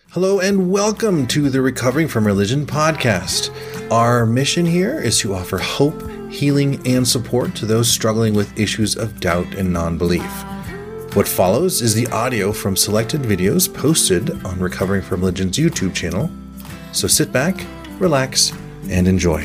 Hello and welcome to the Recovering from Religion podcast. Our mission here is to offer hope, healing, and support to those struggling with issues of doubt and non-belief. What follows is the audio from selected videos posted on Recovering from Religion's YouTube channel. So sit back, relax, and enjoy.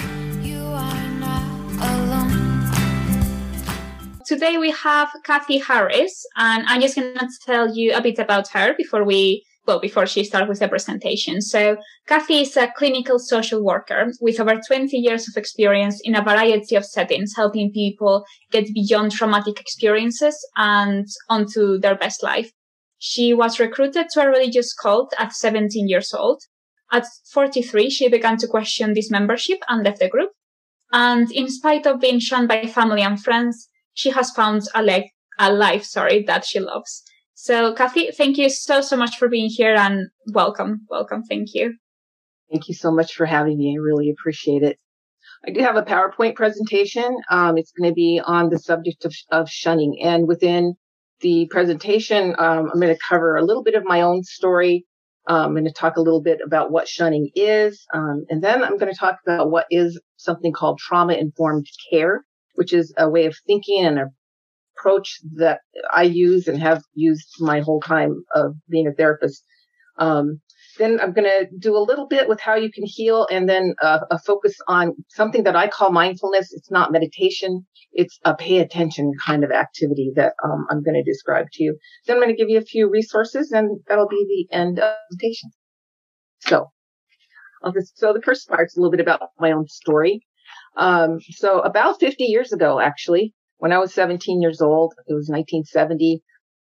Today we have Kathy Harris, and I'm just going to tell you a bit about her before she starts with the presentation. So Kathy is a clinical social worker with over 20 years of experience in a variety of settings, helping people get beyond traumatic experiences and onto their best life. She was recruited to a religious cult at 17 years old. At 43, she began to question this membership and left the group. And in spite of being shunned by family and friends, she has found a life that she loves. So, Kathy, thank you so much for being here and welcome. Thank you. Thank you so much for having me. I really appreciate it. I do have a PowerPoint presentation. It's going to be on the subject of shunning. And within the presentation, I'm going to cover a little bit of my own story. I'm going to talk a little bit about what shunning is. And then I'm going to talk about what is something called trauma-informed care, which is a way of thinking and approach that I use and have used my whole time of being a therapist. Then I'm going to do a little bit with how you can heal, and then a focus on something that I call mindfulness. It's not meditation. It's a pay attention kind of activity that I'm going to describe to you. Then I'm going to give you a few resources, and that'll be the end of the presentation. So the first part's a little bit about my own story. So about 50 years ago, actually, when I was 17 years old, it was 1970.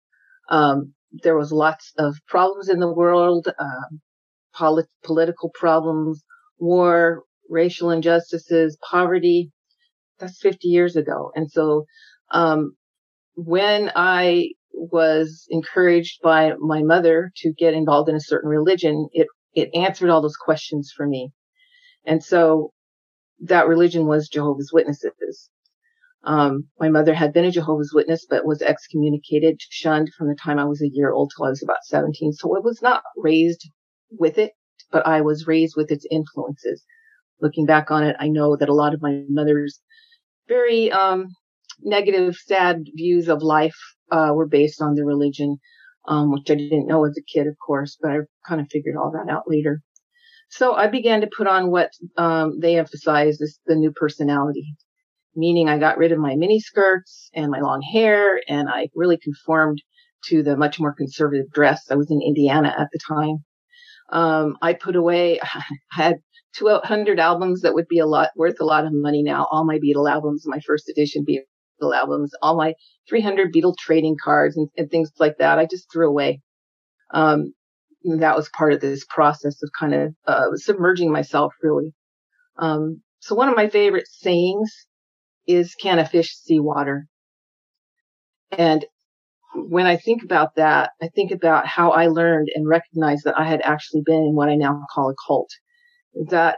There was lots of problems in the world, political problems, war, racial injustices, poverty. That's 50 years ago. And so, when I was encouraged by my mother to get involved in a certain religion, it answered all those questions for me. And so that religion was Jehovah's Witnesses. My mother had been a Jehovah's Witness, but was excommunicated, shunned from the time I was a year old till I was about 17. So I was not raised with it, but I was raised with its influences. Looking back on it, I know that a lot of my mother's very negative, sad views of life were based on the religion, which I didn't know as a kid, of course, but I kind of figured all that out later. So I began to put on what they emphasize as the new personality, meaning I got rid of my mini skirts and my long hair, and I really conformed to the much more conservative dress. I was in Indiana at the time. I put away, I had 200 albums that would be worth a lot of money now. All my Beatle albums, my first edition Beatle albums, all my 300 Beatle trading cards and things like that. I just threw away. That was part of this process of kind of submerging myself, really. So one of my favorite sayings is, can a fish see water? And when I think about that, I think about how I learned and recognized that I had actually been in what I now call a cult. That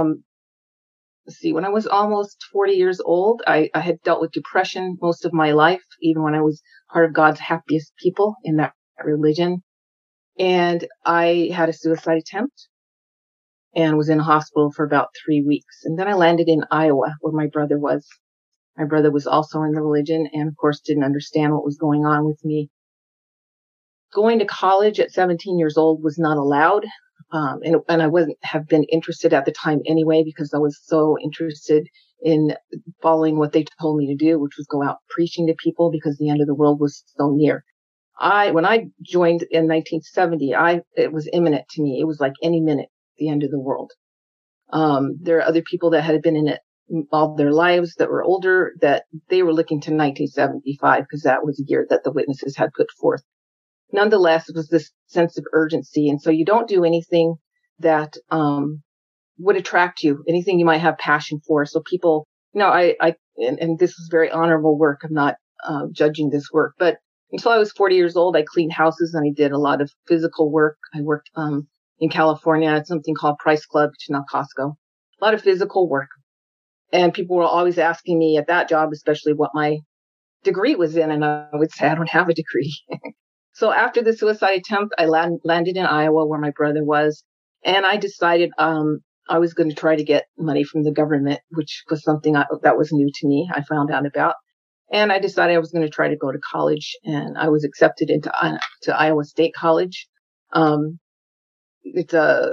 when I was almost 40 years old, I had dealt with depression most of my life, even when I was part of God's happiest people in that religion. And I had a suicide attempt and was in a hospital for about 3 weeks. And then I landed in Iowa, where my brother was. My brother was also in the religion and, of course, didn't understand what was going on with me. Going to college at 17 years old was not allowed. And I wouldn't have been interested at the time anyway, because I was so interested in following what they told me to do, which was go out preaching to people, because the end of the world was so near. When I joined in 1970, it was imminent to me. It was like any minute, the end of the world. There are other people that had been in it all their lives that were older, that they were looking to 1975, because that was the year that the witnesses had put forth. Nonetheless, it was this sense of urgency. And so you don't do anything that would attract you, anything you might have passion for. So people, and this was very honorable work. I'm not judging this work, but until I was 40 years old, I cleaned houses and I did a lot of physical work. I worked in California at something called Price Club, which is now Costco. A lot of physical work. And people were always asking me at that job, especially what my degree was in. And I would say, I don't have a degree. So after the suicide attempt, I landed in Iowa where my brother was. And I decided I was going to try to get money from the government, which was something that was new to me. I found out about. And I decided I was going to try to go to college. And I was accepted into to Iowa State College. It's a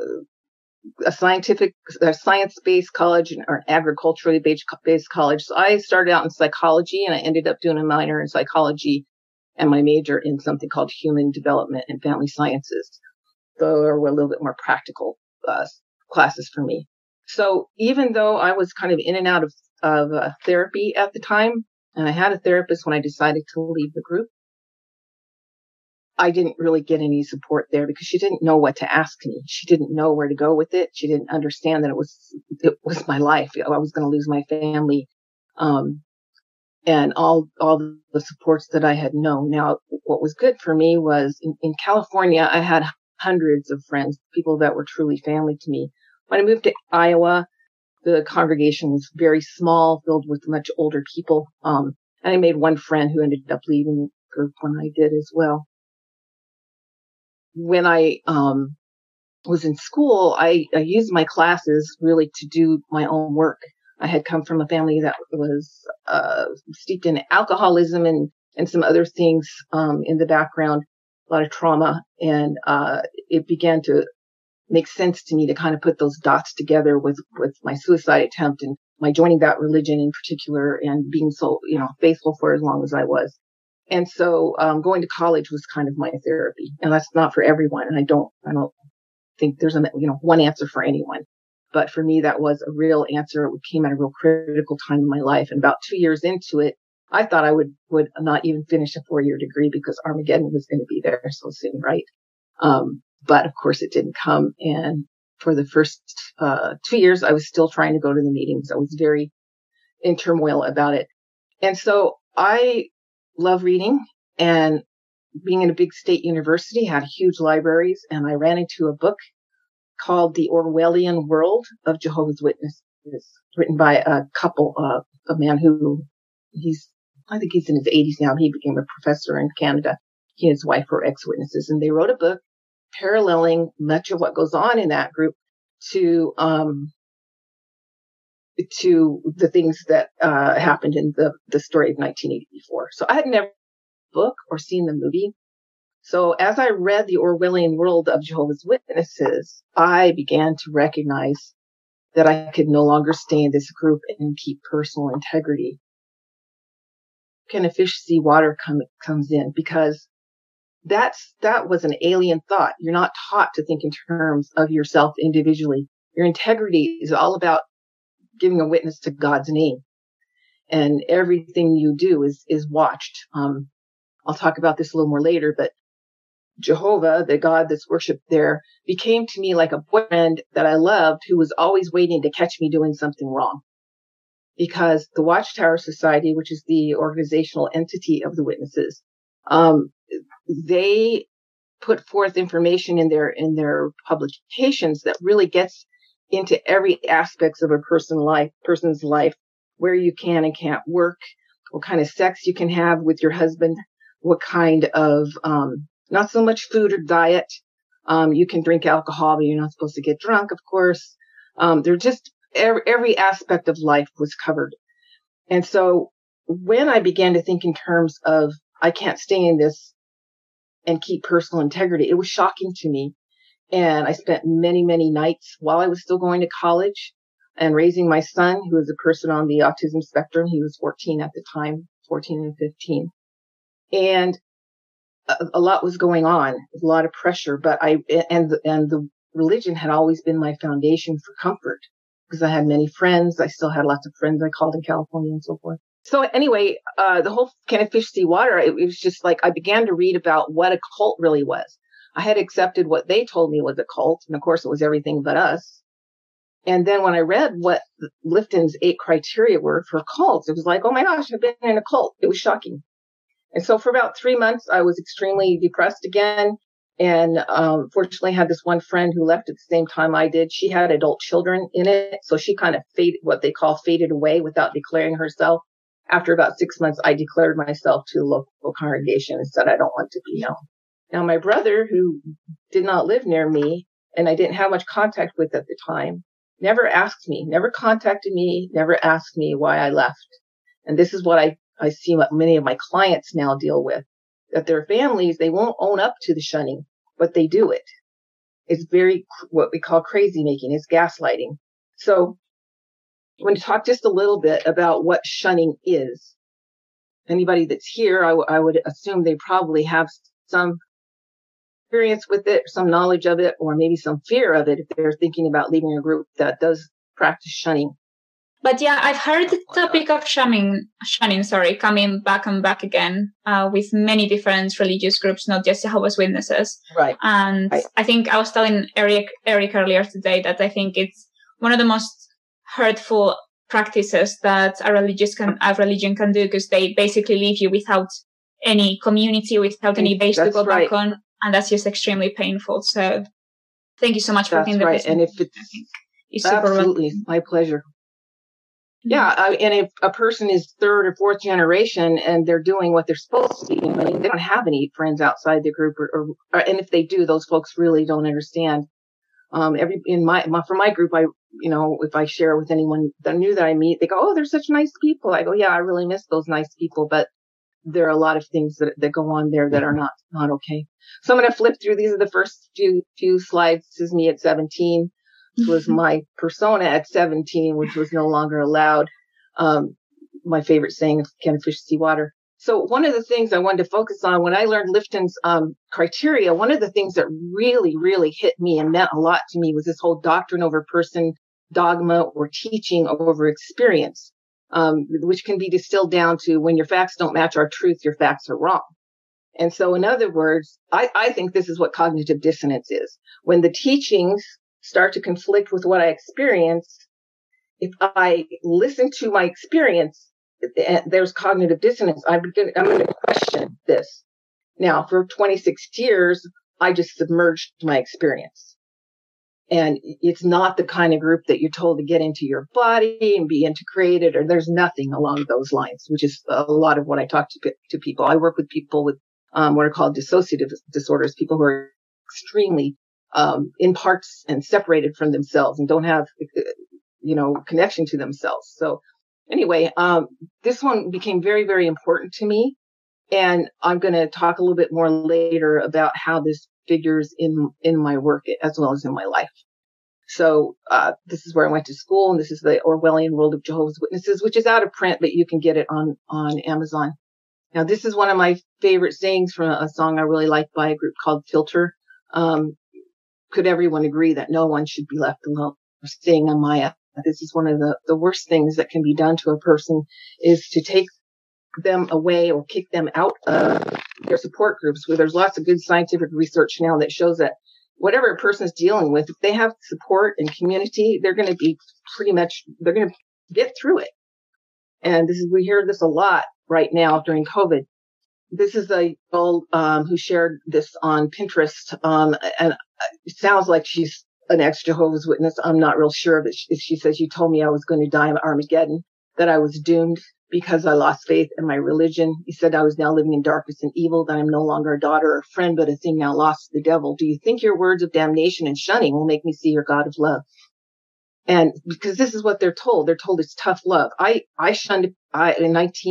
science-based college or agriculturally based college. So I started out in psychology and I ended up doing a minor in psychology and my major in something called human development and family sciences. So they were a little bit more practical classes for me. So even though I was kind of in and out of therapy at the time, and I had a therapist when I decided to leave the group, I didn't really get any support there because she didn't know what to ask me. She didn't know where to go with it. She didn't understand that it was my life. I was going to lose my family, and all the supports that I had known. Now, what was good for me was in California, I had hundreds of friends, people that were truly family to me. When I moved to Iowa, the congregation was very small, filled with much older people. And I made one friend who ended up leaving the group when I did as well. When I was in school, I used my classes really to do my own work. I had come from a family that was steeped in alcoholism and some other things in the background, a lot of trauma. And it began to make sense to me to kind of put those dots together with my suicide attempt and my joining that religion in particular and being so, faithful for as long as I was. And so going to college was kind of my therapy. And that's not for everyone. And I don't think there's one answer for anyone. But for me, that was a real answer. It came at a real critical time in my life. And about 2 years into it, I thought I would not even finish a 4-year degree because Armageddon was going to be there so soon, right? But of course it didn't come. And for the first 2 years, I was still trying to go to the meetings. I was very in turmoil about it. And so I love reading, and being in a big state university, had huge libraries, and I ran into a book called The Orwellian World of Jehovah's Witnesses, written by a couple, a man who I think he's in his 80s now. He became a professor in Canada. He and his wife were ex-witnesses, and they wrote a book paralleling much of what goes on in that group to the things that happened in the story of 1984. So I had never read the book or seen the movie. So as I read The Orwellian World of Jehovah's Witnesses, I began to recognize that I could no longer stay in this group and keep personal integrity. Can a fish see water comes in? Because that was an alien thought. You're not taught to think in terms of yourself individually. Your integrity is all about giving a witness to God's name. And everything you do is watched. I'll talk about this a little more later, but Jehovah, the God that's worshipped there, became to me like a boyfriend that I loved who was always waiting to catch me doing something wrong. Because the Watchtower Society, which is the organizational entity of the witnesses, they put forth information in their publications that really gets into every aspects of a person's life, where you can and can't work, what kind of sex you can have with your husband, what kind of, not so much food or diet. You can drink alcohol, but you're not supposed to get drunk, of course. They're just every aspect of life was covered. And so when I began to think in terms of, I can't stay in this and keep personal integrity, it was shocking to me. And I spent many, many nights while I was still going to college and raising my son, who was a person on the autism spectrum. He was 14 at the time, 14 and 15. And a lot was going on, a lot of pressure, but the religion had always been my foundation for comfort because I had many friends. I still had lots of friends I called in California and so forth. So anyway, the whole can a fish see water? It was just like I began to read about what a cult really was. I had accepted what they told me was a cult, and of course it was everything but us. And then when I read what Lifton's 8 criteria were for cults, it was like, oh my gosh, I've been in a cult. It was shocking. And so for about 3 months, I was extremely depressed again. And fortunately, I had this one friend who left at the same time I did. She had adult children in it. So she kind of faded away without declaring herself. After about 6 months, I declared myself to the local congregation and said, I don't want to be known. Now, my brother, who did not live near me and I didn't have much contact with at the time, never asked me, never contacted me, never asked me why I left. And this is what I see what many of my clients now deal with, that their families, they won't own up to the shunning, but they do it. It's very what we call crazy making. It's gaslighting. So I'm going to talk just a little bit about what shunning is. Anybody that's here, I would assume they probably have some experience with it, some knowledge of it, or maybe some fear of it if they're thinking about leaving a group that does practice shunning. But yeah, I've heard the topic of shunning, coming back and back again with many different religious groups, not just Jehovah's Witnesses. Right. And right. I think I was telling Eric earlier today that I think it's one of the most hurtful practices that a religion can do, because they basically leave you without any community, without any base to go back on. And that's just extremely painful. So thank you so much for being the right. And if it's absolutely my pleasure. Yeah. And if a person is third or fourth generation and they're doing what they're supposed to be doing, they don't have any friends outside the group and if they do, those folks really don't understand. For my group, if I share with anyone that new that I meet, they go, "Oh, they're such nice people." I go, "Yeah, I really miss those nice people, but there are a lot of things that go on there that are not okay." So I'm going to flip through. These are the first few slides. This is me at 17. This was my persona at 17, which was no longer allowed. My favorite saying, "Can a fish see water?" So one of the things I wanted to focus on when I learned Lifton's criteria, one of the things that really, really hit me and meant a lot to me was this whole doctrine over person, dogma, or teaching over experience, which can be distilled down to when your facts don't match our truth, your facts are wrong. And so in other words, I think this is what cognitive dissonance is. When the teachings start to conflict with what I experienced, if I listen to my experience, there's cognitive dissonance. I'm going to question this. Now, for 26 years, I just submerged my experience. And it's not the kind of group that you're told to get into your body and be integrated, or there's nothing along those lines, which is a lot of what I talk to people. I work with people with what are called dissociative disorders, people who are extremely in parts and separated from themselves and don't have, connection to themselves. So anyway, this one became very, very important to me. And I'm going to talk a little bit more later about how this figures in my work as well as in my life. So this is where I went to school, and this is the Orwellian World of Jehovah's Witnesses, which is out of print, but you can get it on Amazon. Now, this is one of my favorite sayings from a song I really like by a group called Filter. Could everyone agree that no one should be left alone? Staying on Maya. This is one of the worst things that can be done to a person, is to take them away or kick them out of their support groups, where there's lots of good scientific research now that shows that whatever a person is dealing with, if they have support and community, they're going to be they're going to get through it. And we hear this a lot right now during COVID. This is a girl who shared this on Pinterest, and it sounds like she's an ex-Jehovah's Witness. I'm not real sure, but she says, "You told me I was going to die of Armageddon, that I was doomed because I lost faith in my religion. You said I was now living in darkness and evil, that I'm no longer a daughter or a friend, but a thing now lost to the devil. Do you think your words of damnation and shunning will make me see your God of love?" And because this is what they're told. They're told it's tough love. I shunned in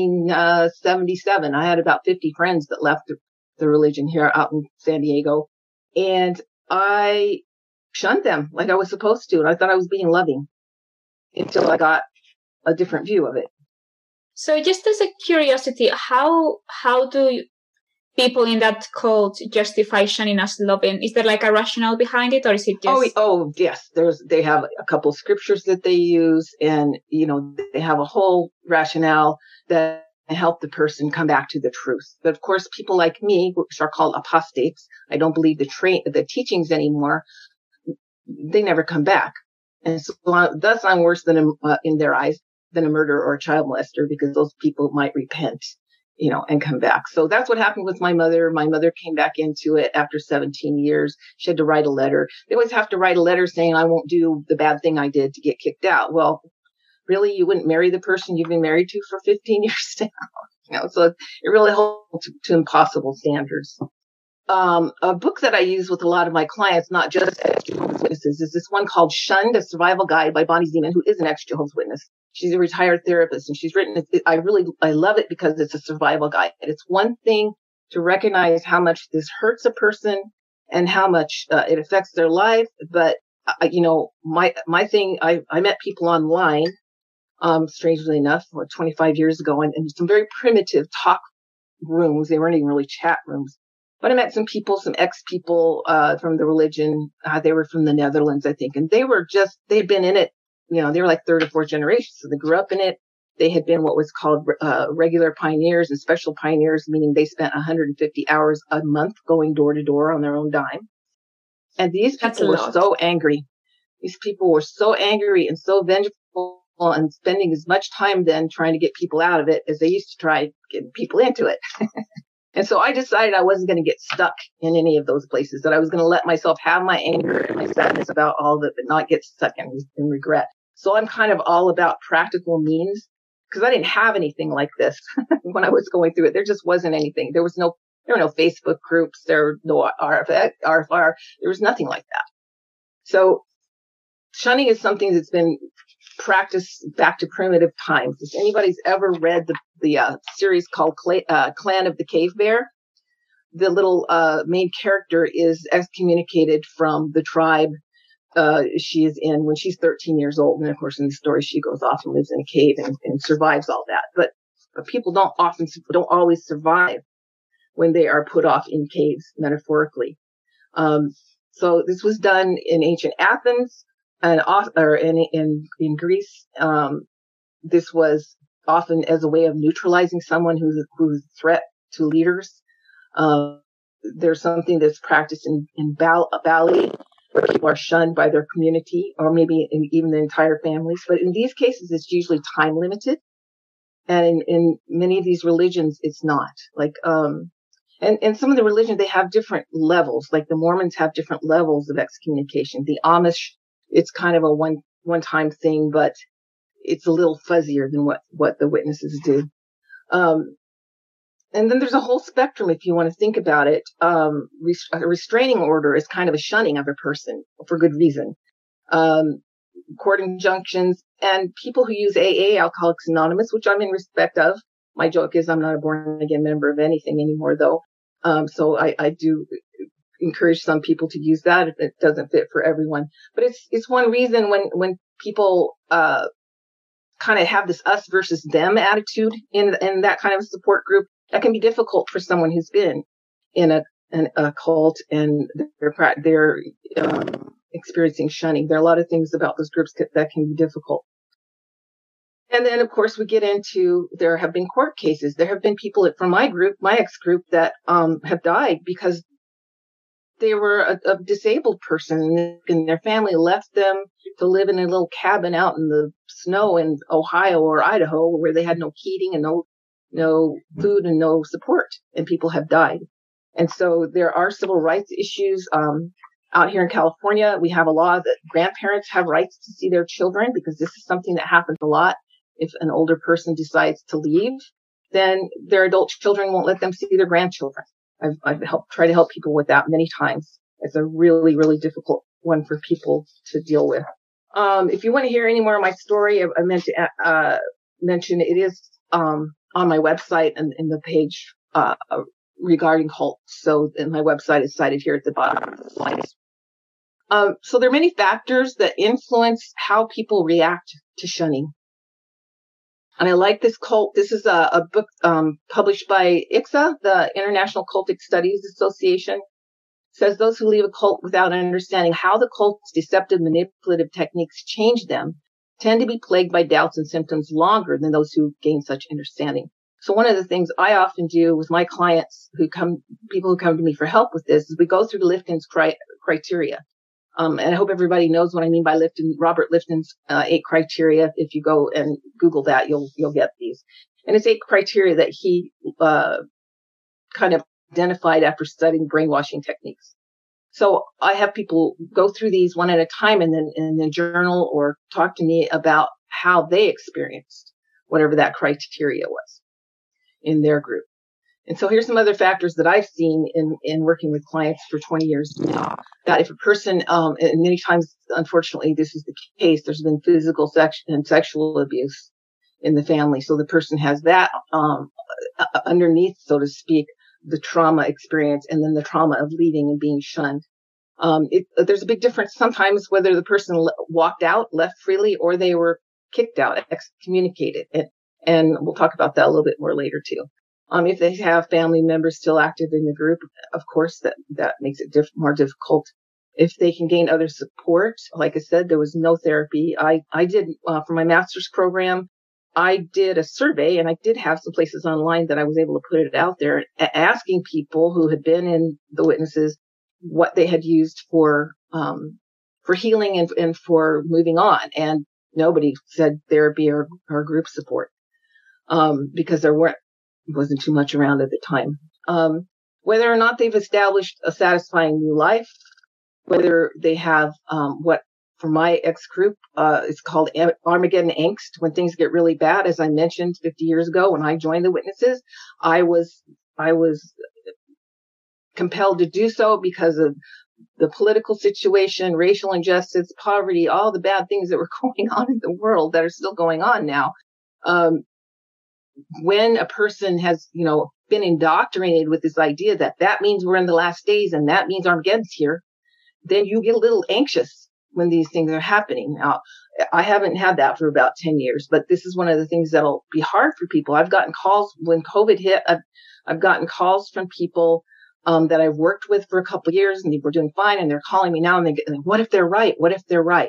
1977. I had about 50 friends that left the religion here out in San Diego. And I shunned them like I was supposed to. And I thought I was being loving until I got a different view of it. So just as a curiosity, how do people in that cult justify shunning as loving? Is there like a rationale behind it, or is it just... Oh, yes. They have a couple of scriptures that they use, and, they have a whole rationale that help the person come back to the truth. But of course, people like me, which are called apostates, I don't believe the teachings anymore, they never come back. And so thus I'm worse than in their eyes than a murderer or a child molester, because those people might repent, and come back. So that's what happened with my mother. My mother came back into it after 17 years. She had to write a letter. They always have to write a letter saying, "I won't do the bad thing I did to get kicked out." Well, really, you wouldn't marry the person you've been married to for 15 years now. So it really holds to impossible standards. a book that I use with a lot of my clients, not just ex-Jehovah's Witnesses, is this one called Shunned, A Survival Guide by Bonnie Zeman, who is an ex-Jehovah's Witness. She's a retired therapist, and she's written it. I love it because it's a survival guide. It's one thing to recognize how much this hurts a person and how much it affects their life. But, my thing, I met people online, strangely enough, 25 years ago, and some very primitive talk rooms. They weren't even really chat rooms. But I met some people, some ex-people from the religion. They were from the Netherlands, I think. And they'd been in it, they were like third or fourth generation. So they grew up in it. They had been what was called regular pioneers and special pioneers, meaning they spent 150 hours a month going door to door on their own dime. And these people were so angry. These people were so angry and so vengeful and spending as much time then trying to get people out of it as they used to try getting people into it. And so I decided I wasn't going to get stuck in any of those places, that I was going to let myself have my anger and my sadness about all of it, but not get stuck in regret. So I'm kind of all about practical means, because I didn't have anything like this when I was going through it. There just wasn't anything. There were no Facebook groups. There were no RFR. There was nothing like that. So shunning is something that's been practiced back to primitive times. If anybody's ever read the series called Clan of the Cave Bear, the little main character is excommunicated from the tribe she is in when she's 13 years old. And of course, in the story, she goes off and lives in a cave and survives all that. But people don't always survive when they are put off in caves, metaphorically. So this was done in ancient Athens and in Greece. This was often as a way of neutralizing someone who's a threat to leaders. There's something that's practiced in Bali, where people are shunned by their community or maybe even the entire families. But in these cases, it's usually time limited. And in many of these religions, it's not. And some of the religions, they have different levels. Like the Mormons have different levels of excommunication. The Amish, it's kind of a one-time thing, but it's a little fuzzier than what the witnesses do. And then there's a whole spectrum, if you want to think about it. A restraining order is kind of a shunning of a person for good reason. Court injunctions and people who use AA, Alcoholics Anonymous, which I'm in respect of. My joke is I'm not a born-again member of anything anymore, though. So I do encourage some people to use that if it doesn't fit for everyone. But it's one reason when people kind of have this us versus them attitude in that kind of support group, that can be difficult for someone who's been in a cult and they're experiencing shunning. There are a lot of things about those groups that can be difficult. And then, of course, we get into, there have been court cases. There have been people from my ex-group that have died because they were a disabled person and their family left them to live in a little cabin out in the snow in Ohio or Idaho where they had no heating and no food and no support, and people have died. And so there are civil rights issues. Out here in California, we have a law that grandparents have rights to see their children because this is something that happens a lot. If an older person decides to leave, then their adult children won't let them see their grandchildren. I've tried to help people with that many times. It's a really, really difficult one for people to deal with. If you want to hear any more of my story, I meant to mention it is on my website and in the page regarding cults. So my website is cited here at the bottom of the slides. So there are many factors that influence how people react to shunning. And I like this cult. This is a book published by ICSA, the International Cultic Studies Association. It says those who leave a cult without understanding how the cult's deceptive, manipulative techniques change them tend to be plagued by doubts and symptoms longer than those who gain such understanding. So one of the things I often do with my clients people who come to me for help with this, is we go through Lifton's criteria. And I hope everybody knows what I mean by Robert Lifton's 8 criteria. If you go and Google that, you'll get these. And it's 8 criteria that he kind of identified after studying brainwashing techniques. So I have people go through these one at a time and then journal or talk to me about how they experienced whatever that criteria was in their group. And so here's some other factors that I've seen in working with clients for 20 years now, that if a person, and many times, unfortunately, this is the case, there's been physical and sexual abuse in the family. So the person has that underneath, so to speak, the trauma experience, and then the trauma of leaving and being shunned. There's a big difference sometimes whether the person walked out, left freely, or they were kicked out, excommunicated. And we'll talk about that a little bit more later too. If they have family members still active in the group, of course, that makes it more difficult. If they can gain other support, like I said, there was no therapy. I did, for my master's program, I did a survey, and I did have some places online that I was able to put it out there, asking people who had been in the witnesses what they had used for healing and for moving on. And nobody said therapy or group support, because there wasn't too much around at the time. Whether or not they've established a satisfying new life, whether they have what for my ex group is called Armageddon angst, when things get really bad. As I mentioned 50 years ago, when I joined the witnesses, I was compelled to do so because of the political situation, racial injustice, poverty, all the bad things that were going on in the world that are still going on now. When a person has, been indoctrinated with this idea that means we're in the last days and that means Armageddon's here, then you get a little anxious when these things are happening. Now, I haven't had that for about 10 years, but this is one of the things that'll be hard for people. I've gotten calls when COVID hit. I've gotten calls from people that I've worked with for a couple of years, and they were doing fine, and they're calling me now, and what if they're right? What if they're right?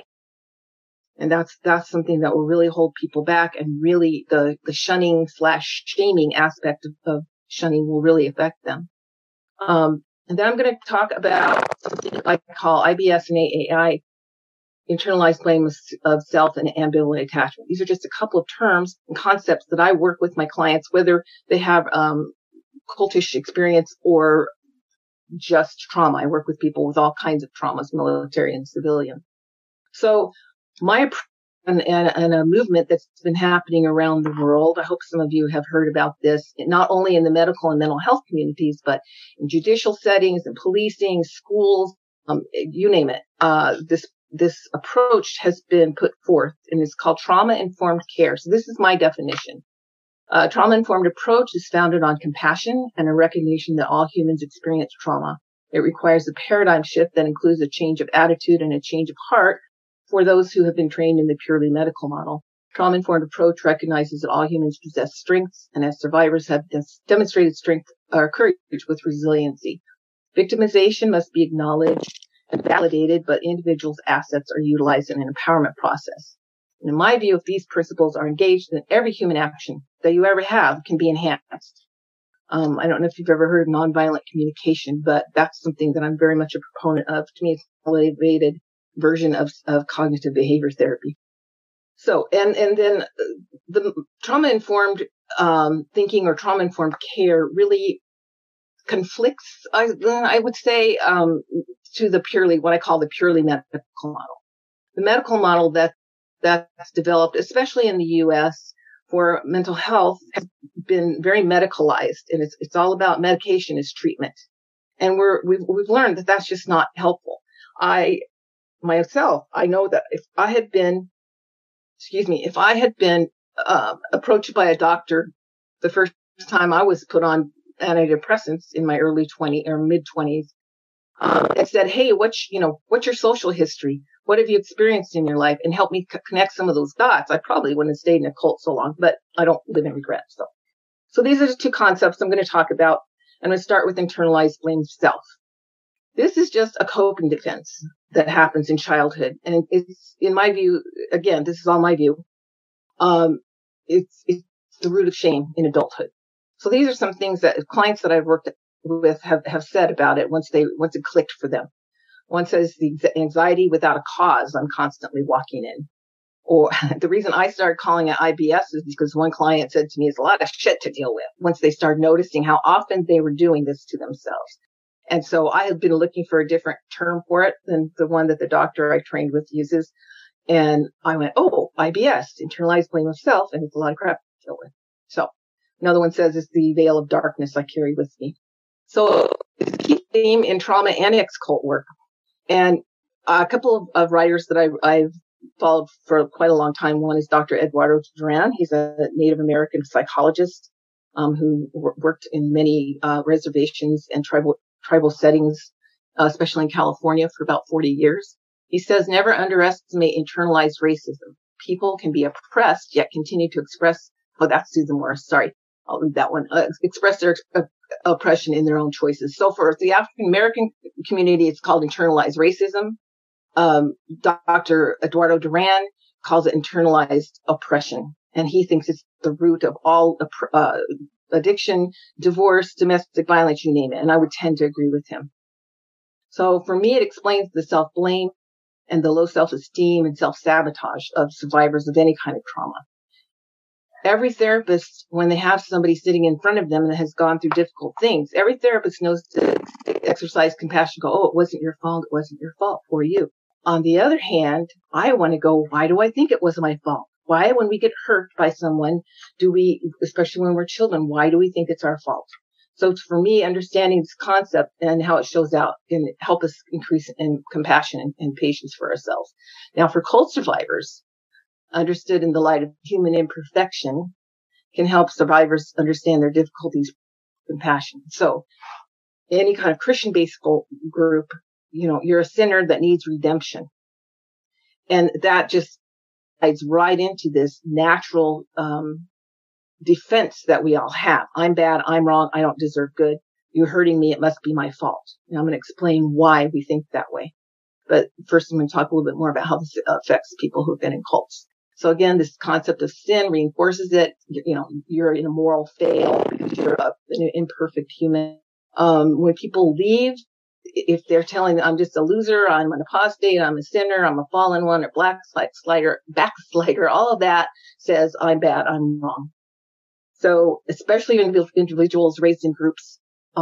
And that's something that will really hold people back, and really the shunning/shaming aspect of shunning will really affect them. And then I'm going to talk about something I call IBS and AAI, internalized blame of self and ambivalent attachment. These are just a couple of terms and concepts that I work with my clients, whether they have cultish experience or just trauma. I work with people with all kinds of traumas, military and civilian. So my approach and a movement that's been happening around the world, I hope some of you have heard about this, not only in the medical and mental health communities, but in judicial settings and policing, schools, you name it. This approach has been put forth, and it's called trauma-informed care. So this is my definition. Trauma-informed approach is founded on compassion and a recognition that all humans experience trauma. It requires a paradigm shift that includes a change of attitude and a change of heart for those who have been trained in the purely medical model. Trauma-informed approach recognizes that all humans possess strengths, and as survivors have demonstrated strength or courage with resiliency. Victimization must be acknowledged and validated, but individuals' assets are utilized in an empowerment process. And in my view, if these principles are engaged, then every human action that you ever have can be enhanced. I don't know if you've ever heard of nonviolent communication, but that's something that I'm very much a proponent of. To me, it's an elevated version of cognitive behavior therapy. So, and then the trauma-informed thinking or trauma-informed care really conflicts, I would say, to the purely, what I call the purely medical model. The medical model that's developed, especially in the U.S. for mental health, has been very medicalized, and it's all about medication as treatment. And we've learned that that's just not helpful. I know that if I had been approached by a doctor the first time I was put on antidepressants in my early 20s or mid 20s, and said, "Hey, what's your social history? What have you experienced in your life?" and help me connect some of those dots, I probably wouldn't have stayed in a cult so long, but I don't live in regret. So these are the two concepts I'm going to talk about. I'm going to start with internalized blame self. This is just a coping defense that happens in childhood. And it's, in my view, again, this is all my view. It's the root of shame in adulthood. So these are some things that clients that I've worked with have said about it once it clicked for them. One says the anxiety without a cause I'm constantly walking in. Or the reason I started calling it IBS is because one client said to me, it's a lot of shit to deal with, once they started noticing how often they were doing this to themselves. And so I had been looking for a different term for it than the one that the doctor I trained with uses. And I went, IBS, internalized blame of self, and it's a lot of crap to deal with. So Another one says it's the veil of darkness I carry with me. So it's a key theme in trauma and ex-cult work. And a couple of writers that I've followed for quite a long time. One is Dr. Eduardo Duran. He's a Native American psychologist who worked in many reservations and tribal settings, especially in California, for about 40 years. He says, never underestimate internalized racism. People can be oppressed, yet continue to express, that's Susan Morris, sorry, I'll read that one, express their oppression in their own choices. So for the African American community, it's called internalized racism. Dr. Eduardo Duran calls it internalized oppression. And he thinks it's the root of all addiction, divorce, domestic violence, you name it. And I would tend to agree with him. So for me, it explains the self-blame and the low self-esteem and self-sabotage of survivors of any kind of trauma. Every therapist, when they have somebody sitting in front of them that has gone through difficult things, every therapist knows to exercise compassion, go, oh, it wasn't your fault. It wasn't your fault for you. On the other hand, I want to go, why do I think it was my fault? Why, when we get hurt by someone, do we, especially when we're children, why do we think it's our fault? So for me, understanding this concept and how it shows out can help us increase in compassion and patience for ourselves. Now, for cult survivors, understood in the light of human imperfection, can help survivors understand their difficulties with compassion. So any kind of Christian-based group, you're a sinner that needs redemption. And that just ties right into this natural defense that we all have. I'm bad. I'm wrong. I don't deserve good. You're hurting me. It must be my fault. And I'm going to explain why we think that way. But first, I'm going to talk a little bit more about how this affects people who've been in cults. So again, this concept of sin reinforces it. You're in a moral fail because you're an imperfect human. When people leave, if they're telling them, I'm just a loser, I'm an apostate, I'm a sinner, I'm a fallen one, or backslider, all of that says I'm bad, I'm wrong. So especially individuals raised in groups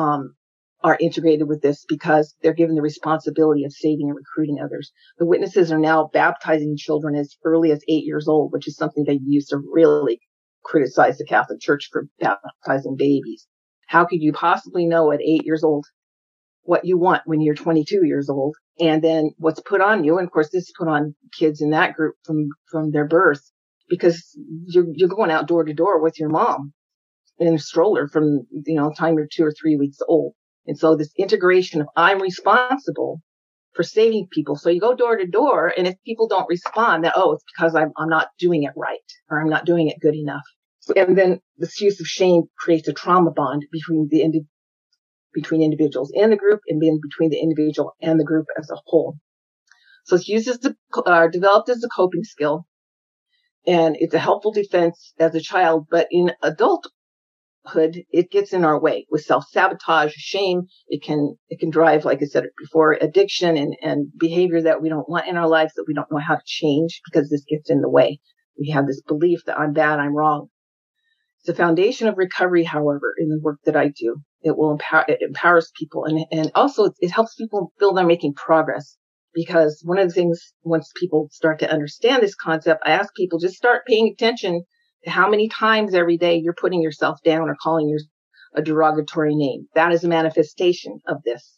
are integrated with this because they're given the responsibility of saving and recruiting others. The witnesses are now baptizing children as early as 8 years old, which is something they used to really criticize the Catholic Church for baptizing babies. How could you possibly know at 8 years old what you want when you're 22 years old? And then what's put on you? And of course, this is put on kids in that group from their birth, because you're going out door to door with your mom in a stroller from, time you're 2 or 3 weeks old. And so this integration of I'm responsible for saving people. So you go door to door, and if people don't respond, that, it's because I'm not doing it right, or I'm not doing it good enough. And then this use of shame creates a trauma bond between between individuals in the group and between the individual and the group as a whole. So it's used developed as a coping skill, and it's a helpful defense as a child, but in adulthood, it gets in our way with self-sabotage, shame. It can drive, like I said before, addiction and behavior that we don't want in our lives, that we don't know how to change because this gets in the way. We have this belief that I'm bad, I'm wrong. It's the foundation of recovery, however, in the work that I do. It empowers people, and also it helps people feel they're making progress. Because one of the things, once people start to understand this concept, I ask people, just start paying attention to how many times every day you're putting yourself down or calling yourself a derogatory name. That is a manifestation of this.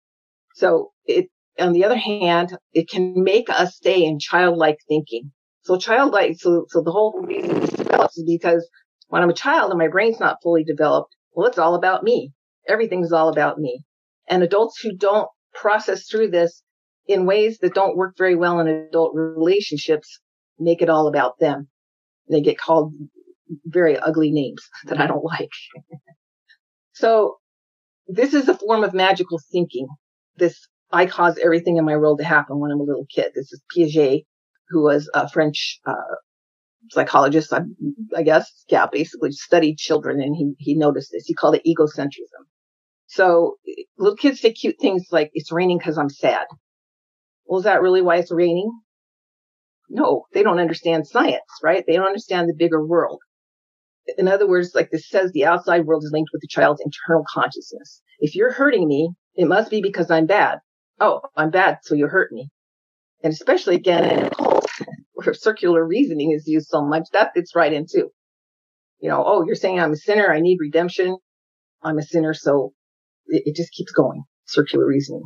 So on the other hand, it can make us stay in childlike thinking. So the whole reason this develops is because when I'm a child and my brain's not fully developed, well, it's all about me. Everything's all about me. And adults who don't process through this in ways that don't work very well in adult relationships make it all about them. They get called very ugly names that I don't like. So this is a form of magical thinking. I cause everything in my world to happen when I'm a little kid. This is Piaget, who was a French psychologist, I guess. Yeah, basically studied children, and he noticed this. He called it egocentrism. So little kids say cute things like, it's raining because I'm sad. Well, is that really why it's raining? No, they don't understand science, right? They don't understand the bigger world. In other words, like this says, the outside world is linked with the child's internal consciousness. If you're hurting me, it must be because I'm bad. Oh, I'm bad, so you hurt me. And especially, again, in a cult where circular reasoning is used so much, that fits right in too. Oh, you're saying I'm a sinner. I need redemption. I'm a sinner. So it just keeps going. Circular reasoning.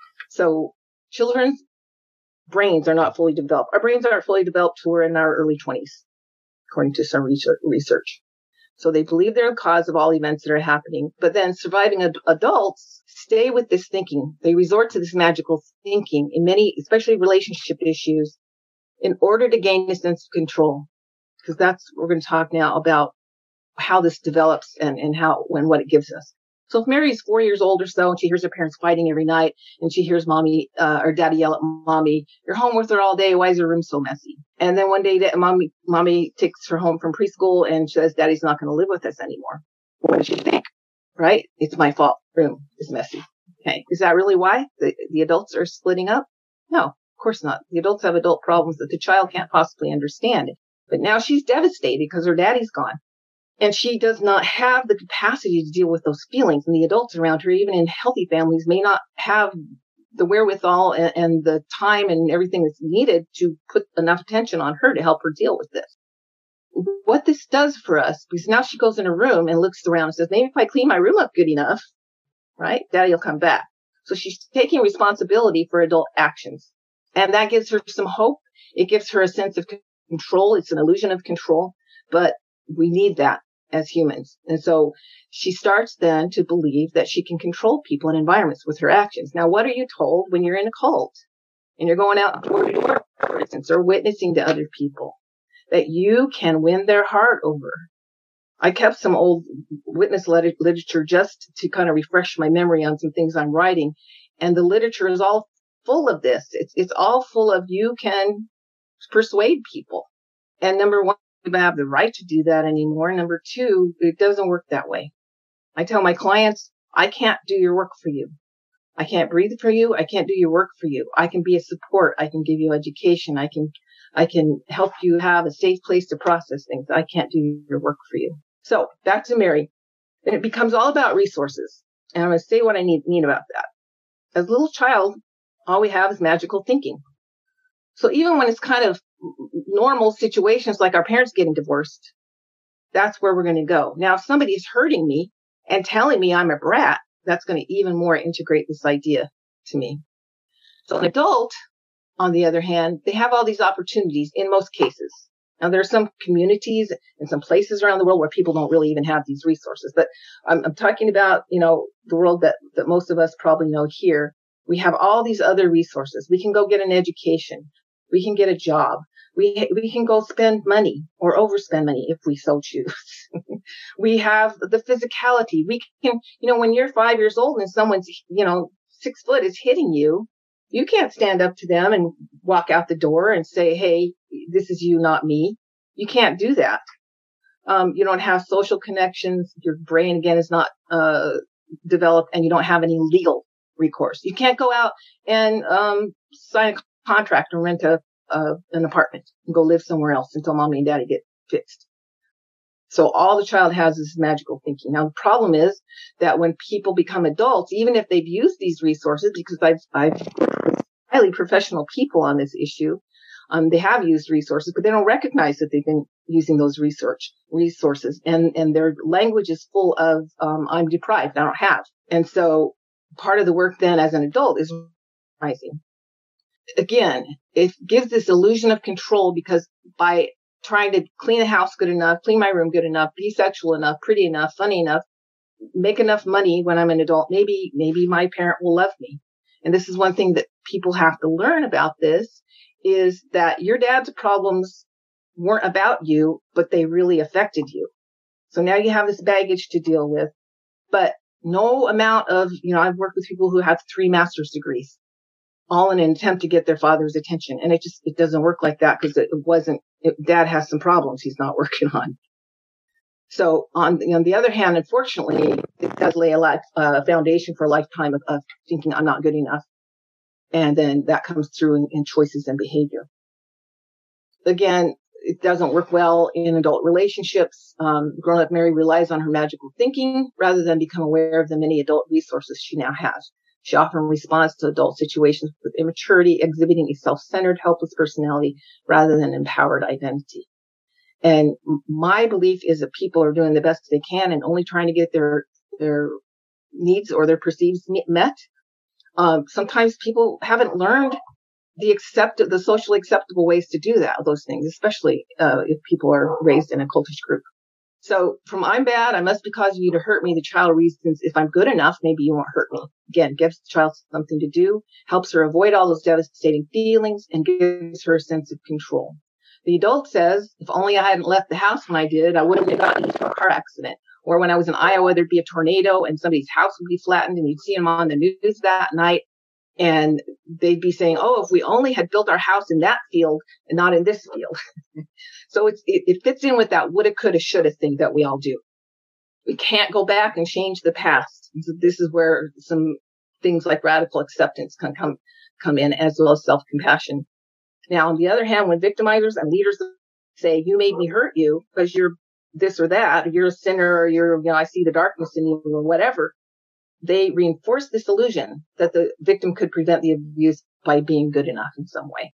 So children's brains are not fully developed. Our brains aren't fully developed till we're in our early 20s, according to some research. So they believe they're the cause of all events that are happening. But then surviving adults stay with this thinking. They resort to this magical thinking in many, especially relationship issues, in order to gain a sense of control. Because that's, we're going to talk now about how this develops and what it gives us. So if Mary's 4 years old or so and she hears her parents fighting every night and she hears mommy or daddy yell at mommy, "You're home with her all day. Why is your room so messy?" And then one day mommy takes her home from preschool and says, "Daddy's not going to live with us anymore." What does she think? Right? It's my fault. Room is messy. Okay. Is that really why the adults are splitting up? No, of course not. The adults have adult problems that the child can't possibly understand. But now she's devastated because her daddy's gone. And she does not have the capacity to deal with those feelings. And the adults around her, even in healthy families, may not have the wherewithal and the time and everything that's needed to put enough attention on her to help her deal with this. What this does for us, because now she goes in her room and looks around and says, maybe if I clean my room up good enough, right, daddy will come back. So she's taking responsibility for adult actions. And that gives her some hope. It gives her a sense of control. It's an illusion of control, but we need that as humans. And so she starts then to believe that she can control people and environments with her actions. Now, what are you told when you're in a cult and you're going out door to door, for instance, or witnessing to other people? That you can win their heart over. I kept some old witness literature just to kind of refresh my memory on some things I'm writing. And the literature is all full of this. It's all full of you can persuade people. And number one, you don't have the right to do that anymore. Number two, it doesn't work that way. I tell my clients, I can't do your work for you. I can't breathe for you. I can't do your work for you. I can be a support. I can give you education. I can help you have a safe place to process things. I can't do your work for you. So back to Mary. And it becomes all about resources. And I'm going to say what I mean about that. As a little child, all we have is magical thinking. So even when it's kind of normal situations like our parents getting divorced, that's where we're going to go. Now, if somebody is hurting me and telling me I'm a brat, that's going to even more integrate this idea to me. So an adult, on the other hand, they have all these opportunities in most cases. Now, there are some communities and some places around the world where people don't really even have these resources. But I'm talking about, the world that most of us probably know here. We have all these other resources. We can go get an education. We can get a job. We can go spend money or overspend money if we so choose. We have the physicality. We can, when you're 5 years old and someone's, 6 foot is hitting you, you can't stand up to them and walk out the door and say, "Hey, this is you, not me." You can't do that. You don't have social connections. Your brain, again, is not developed, and you don't have any legal recourse. You can't go out and sign a contract and rent an apartment and go live somewhere else until mommy and daddy get fixed. So all the child has is magical thinking. Now, the problem is that when people become adults, even if they've used these resources, because I've highly professional people on this issue, they have used resources, but they don't recognize that they've been using those resources. And their language is full of, I'm deprived, I don't have. And so part of the work then as an adult is rising. Again, it gives this illusion of control because by trying to clean the house good enough, clean my room good enough, be sexual enough, pretty enough, funny enough, make enough money when I'm an adult, maybe my parent will love me. And this is one thing that people have to learn about this is that your dad's problems weren't about you, but they really affected you. So now you have this baggage to deal with, but no amount of, I've worked with people who have 3 master's degrees, all in an attempt to get their father's attention. And it doesn't work like that because dad has some problems he's not working on. So on the other hand, unfortunately, it does lay a foundation for a lifetime of thinking I'm not good enough. And then that comes through in choices and behavior. Again, it doesn't work well in adult relationships. Grown-up Mary relies on her magical thinking rather than become aware of the many adult resources she now has. She often responds to adult situations with immaturity, exhibiting a self-centered, helpless personality rather than empowered identity. And my belief is that people are doing the best they can and only trying to get their needs or their perceived met. Sometimes people haven't learned the socially acceptable ways to do those things, especially if people are raised in a cultish group. So from I'm bad, I must be causing you to hurt me, the child reasons, if I'm good enough, maybe you won't hurt me. Again, gives the child something to do, helps her avoid all those devastating feelings, and gives her a sense of control. The adult says, if only I hadn't left the house when I did, I wouldn't have gotten into a car accident. Or when I was in Iowa, there'd be a tornado and somebody's house would be flattened and you'd see them on the news that night. And they'd be saying, oh, if we only had built our house in that field and not in this field. So it fits in with that woulda, coulda, shoulda thing that we all do. We can't go back and change the past. So this is where some things like radical acceptance can come in, as well as self-compassion. Now, on the other hand, when victimizers and leaders say, you made me hurt you because you're this or that, or you're a sinner, or I see the darkness in you, or whatever, they reinforce this illusion that the victim could prevent the abuse by being good enough in some way.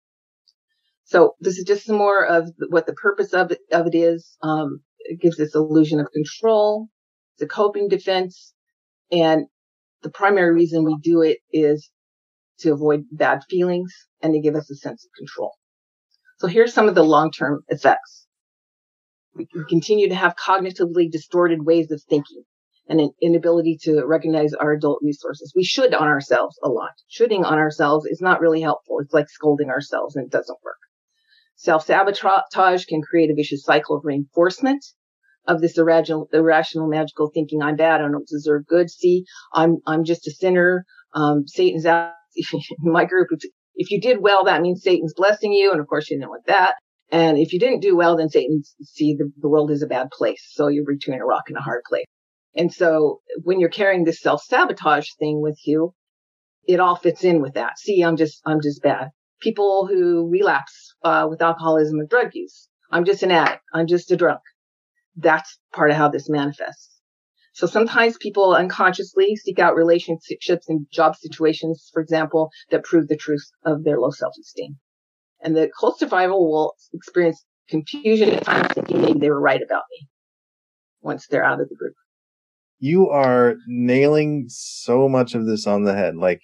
So this is just some more of what the purpose of it is. It gives this illusion of control. It's a coping defense. And the primary reason we do it is to avoid bad feelings and to give us a sense of control. So here's some of the long-term effects. We continue to have cognitively distorted ways of thinking and an inability to recognize our adult resources. We should on ourselves a lot. Shoulding on ourselves is not really helpful. It's like scolding ourselves, and it doesn't work. Self-sabotage can create a vicious cycle of reinforcement of this irrational, magical thinking. I'm bad. I don't deserve good. See, I'm just a sinner. Satan's out. In my group, if you did well, that means Satan's blessing you. And of course, you didn't want that. And if you didn't do well, then Satan see the world is a bad place. So you're between a rock and a hard place. And so when you're carrying this self-sabotage thing with you, it all fits in with that. See, I'm just bad. People who relapse with alcoholism and drug use. I'm just an addict. I'm just a drunk. That's part of how this manifests. So sometimes people unconsciously seek out relationships and job situations, for example, that prove the truth of their low self-esteem. And the close survival will experience confusion at times, thinking maybe they were right about me once they're out of the group. You are nailing so much of this on the head. Like,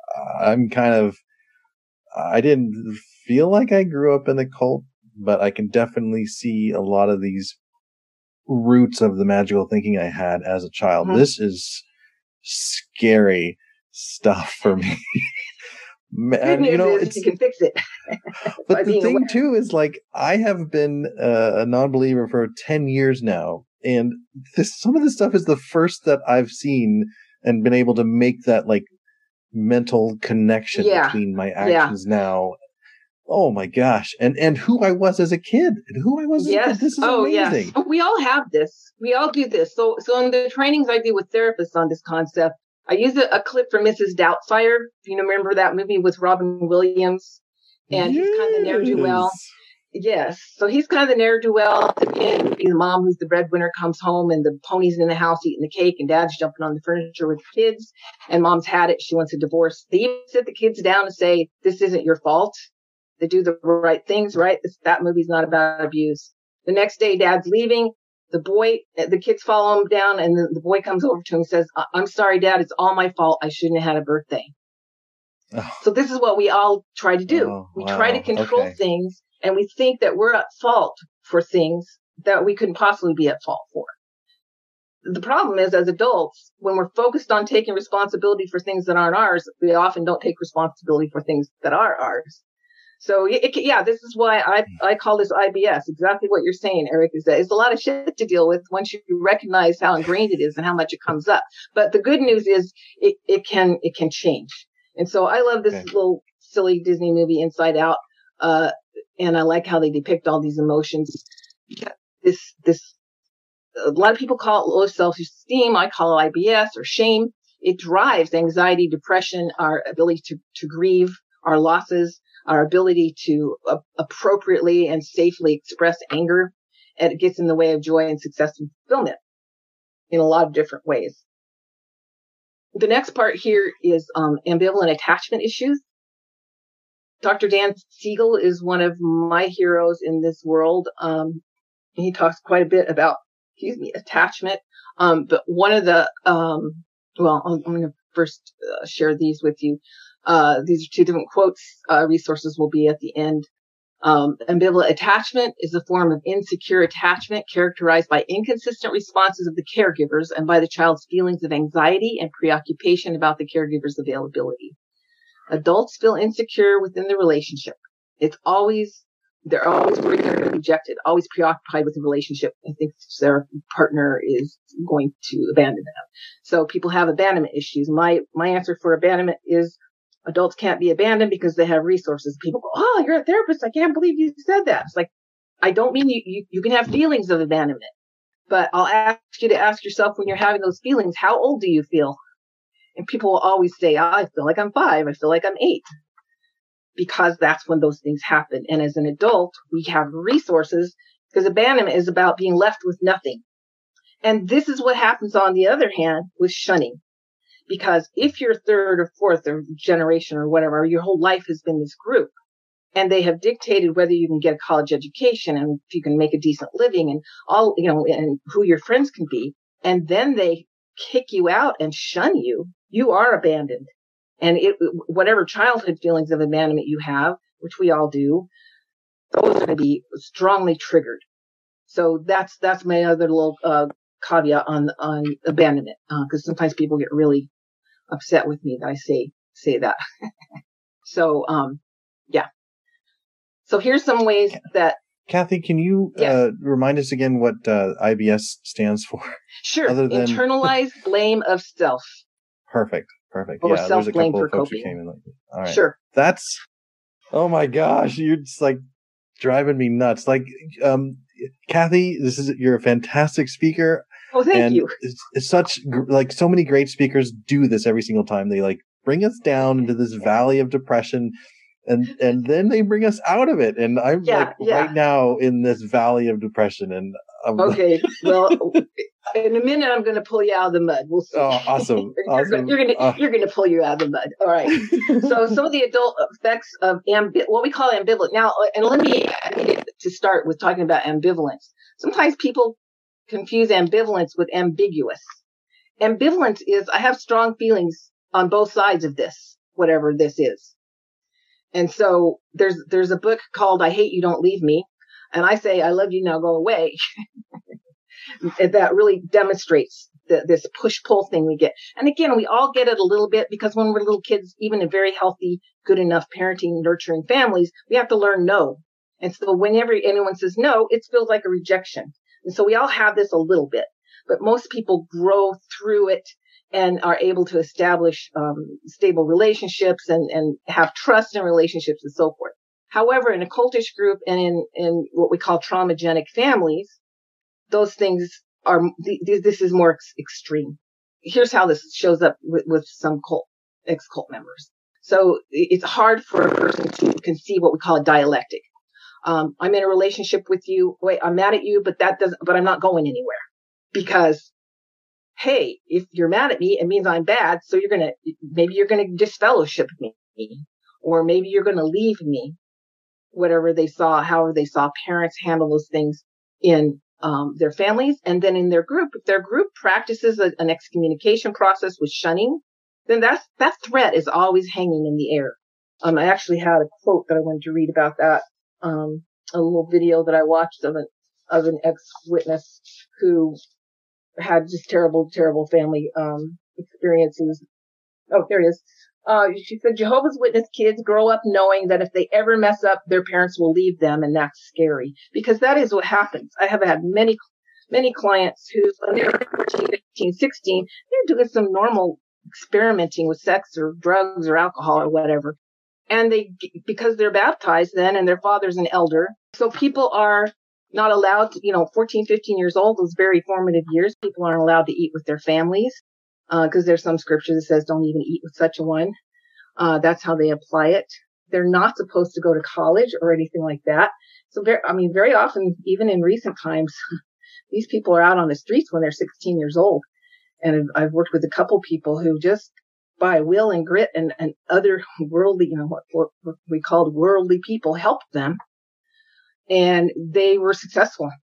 I didn't feel like I grew up in a cult, but I can definitely see a lot of these roots of the magical thinking I had as a child. Mm-hmm. This is scary stuff for me. Good news is you can fix it. But the thing too is, like, I have been a non-believer for 10 years now, and some of this stuff is the first that I've seen and been able to make that like mental connection between my actions now. Oh my gosh. And who I was as a kid. And who I was as a kid. This is amazing. Yes. We all have this. We all do this. So in the trainings I do with therapists on this concept, I use a clip from Mrs. Doubtfire. If you remember that movie with Robin Williams. And he's kind of the ne'er-do-well. Yes. So he's kind of the ne'er-do-well. And the mom who's the breadwinner comes home and the pony's in the house eating the cake and dad's jumping on the furniture with the kids. And mom's had it. She wants a divorce. They even sit the kids down and say, this isn't your fault. They do the right things, right? That movie's not about abuse. The next day, dad's leaving. The kids follow him down, and the boy comes over to him and says, I'm sorry, Dad, it's all my fault. I shouldn't have had a birthday. Oh. So this is what we all try to do. We try to control things, and we think that we're at fault for things that we couldn't possibly be at fault for. The problem is, as adults, when we're focused on taking responsibility for things that aren't ours, we often don't take responsibility for things that are ours. So this is why I call this IBS. Exactly what you're saying, Eric, is that it's a lot of shit to deal with once you recognize how ingrained it is and how much it comes up. But the good news is it can change. And so I love this little silly Disney movie, Inside Out. And I like how they depict all these emotions. A lot of people call it low self-esteem. I call it IBS or shame. It drives anxiety, depression, our ability to grieve our losses, our ability to appropriately and safely express anger, and it gets in the way of joy and success and fulfillment in a lot of different ways. The next part here is ambivalent attachment issues. Dr. Dan Siegel is one of my heroes in this world. he talks quite a bit about, attachment. But one of the, I'm going to first share these with you. These are two different quotes. Resources will be at the end. Ambivalent attachment is a form of insecure attachment characterized by inconsistent responses of the caregivers and by the child's feelings of anxiety and preoccupation about the caregiver's availability. Adults feel insecure within the relationship. They're always worried they're going to be rejected, always preoccupied with the relationship. I think their partner is going to abandon them. So people have abandonment issues. My answer for abandonment is adults can't be abandoned because they have resources. People go, "Oh, you're a therapist. I can't believe you said that." It's like, I don't mean you can have feelings of abandonment, but I'll ask you to ask yourself when you're having those feelings, how old do you feel? And people will always say, "I feel like I'm 5. I feel like I'm 8. Because that's when those things happen. And as an adult, we have resources because abandonment is about being left with nothing. And this is what happens on the other hand with shunning. Because if you're third or fourth or generation or whatever, your whole life has been this group and they have dictated whether you can get a college education and if you can make a decent living and all, and who your friends can be. And then they kick you out and shun you, you are abandoned. And whatever childhood feelings of abandonment you have, which we all do, those are going to be strongly triggered. So that's my other little caveat on abandonment, because sometimes people get really upset with me that I say that. So yeah. So here's some ways that. Kathy, can you remind us again what IBS stands for? Sure. Internalized blame of self. Perfect. Or Yeah, self-blame there's a couple for of folks coping. who came in. All right. Sure. That's, oh my gosh, you're just like driving me nuts. Like, Kathy, you're a fantastic speaker. Oh, thank you. It's such, like, so many great speakers do this every single time. They like bring us down into this valley of depression and then they bring us out of it. And I'm right now in this valley of depression and okay. Well, in a minute, I'm going to pull you out of the mud. We'll see. Oh, awesome. You're going to pull you out of the mud. All right. So some of the adult effects of what we call ambivalent. Now, and I need to start with talking about ambivalence. Sometimes people confuse ambivalence with ambiguous. Ambivalence is, I have strong feelings on both sides of this, whatever this is. And so there's a book called I Hate You, Don't Leave Me. And I say, I love you, now go away. That really demonstrates this push-pull thing we get. And again, we all get it a little bit because when we're little kids, even in very healthy, good enough parenting, nurturing families, we have to learn no. And so whenever anyone says no, it feels like a rejection. And so we all have this a little bit. But most people grow through it and are able to establish stable relationships and have trust in relationships and so forth. However, in a cultish group and in what we call traumagenic families, those things are, this is more extreme. Here's how this shows up with some ex-cult members. So it's hard for a person to conceive what we call a dialectic. I'm in a relationship with you. Wait, I'm mad at you, but I'm not going anywhere because, hey, if you're mad at me, it means I'm bad. So maybe you're going to disfellowship me, or maybe you're going to leave me. However they saw parents handle those things in their families and then in their group. If their group practices an excommunication process with shunning, then that threat is always hanging in the air. I actually had a quote that I wanted to read about that. A little video that I watched of an ex-witness who had just terrible, terrible family experiences. Oh, there it is. She said, Jehovah's Witness kids grow up knowing that if they ever mess up, their parents will leave them, and that's scary. Because that is what happens. I have had many clients who, when they're 14, 15, 16, they're doing some normal experimenting with sex or drugs or alcohol or whatever. And because they're baptized then, and their father's an elder, so people are not allowed to, 14, 15 years old, those very formative years, people aren't allowed to eat with their families. Because there's some scripture that says don't even eat with such a one. That's how they apply it. They're not supposed to go to college or anything like that. So very often, even in recent times, these people are out on the streets when they're 16 years old. And I've worked with a couple people who just by will and grit and other worldly, what we called worldly people helped them. And they were successful.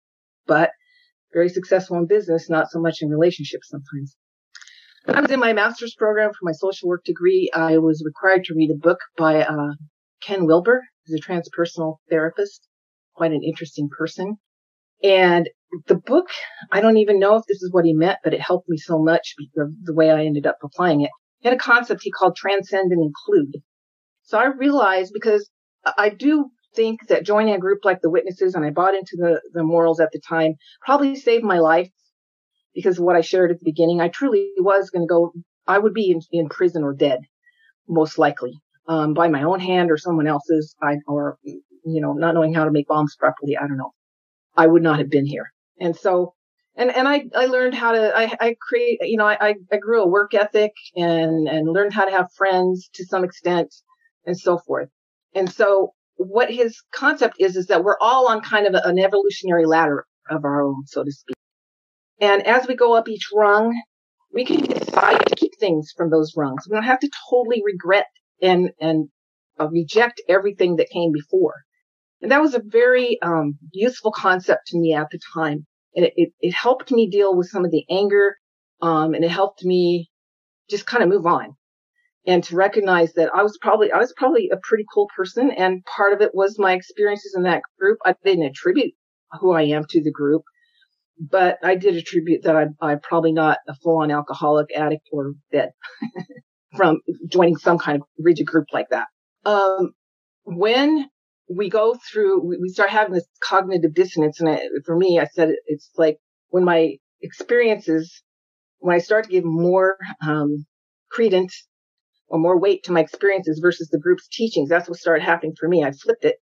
but very successful in business, not so much in relationships sometimes. When I was in my master's program for my social work degree, I was required to read a book by Ken Wilber, who's a transpersonal therapist, quite an interesting person. And the book, I don't even know if this is what he meant, but it helped me so much because of the way I ended up applying it. He had a concept he called transcend and include. So I realized, because I do think that joining a group like the Witnesses, and I bought into the morals at the time, probably saved my life because of what I shared at the beginning. I truly was going to go, I would be in prison or dead, most likely, by my own hand or someone else's, or, not knowing how to make bombs properly. I don't know. I would not have been here. And so, and I learned how to, I create, I grew a work ethic and learned how to have friends to some extent and so forth. And so what his concept is that we're all on kind of an evolutionary ladder of our own, so to speak. And as we go up each rung, we can decide to keep things from those rungs. We don't have to totally regret and reject everything that came before. And that was a very useful concept to me at the time. And it helped me deal with some of the anger, and it helped me just kind of move on and to recognize that I was probably a pretty cool person. And part of it was my experiences in that group. I didn't attribute who I am to the group, but I did attribute that I'm probably not a full-on alcoholic, addict, or dead from joining some kind of rigid group like that. When we go through, we start having this cognitive dissonance. And for me, I said it's like when my experiences, when I start to give more credence or more weight to my experiences versus the group's teachings, that's what started happening for me. I flipped it.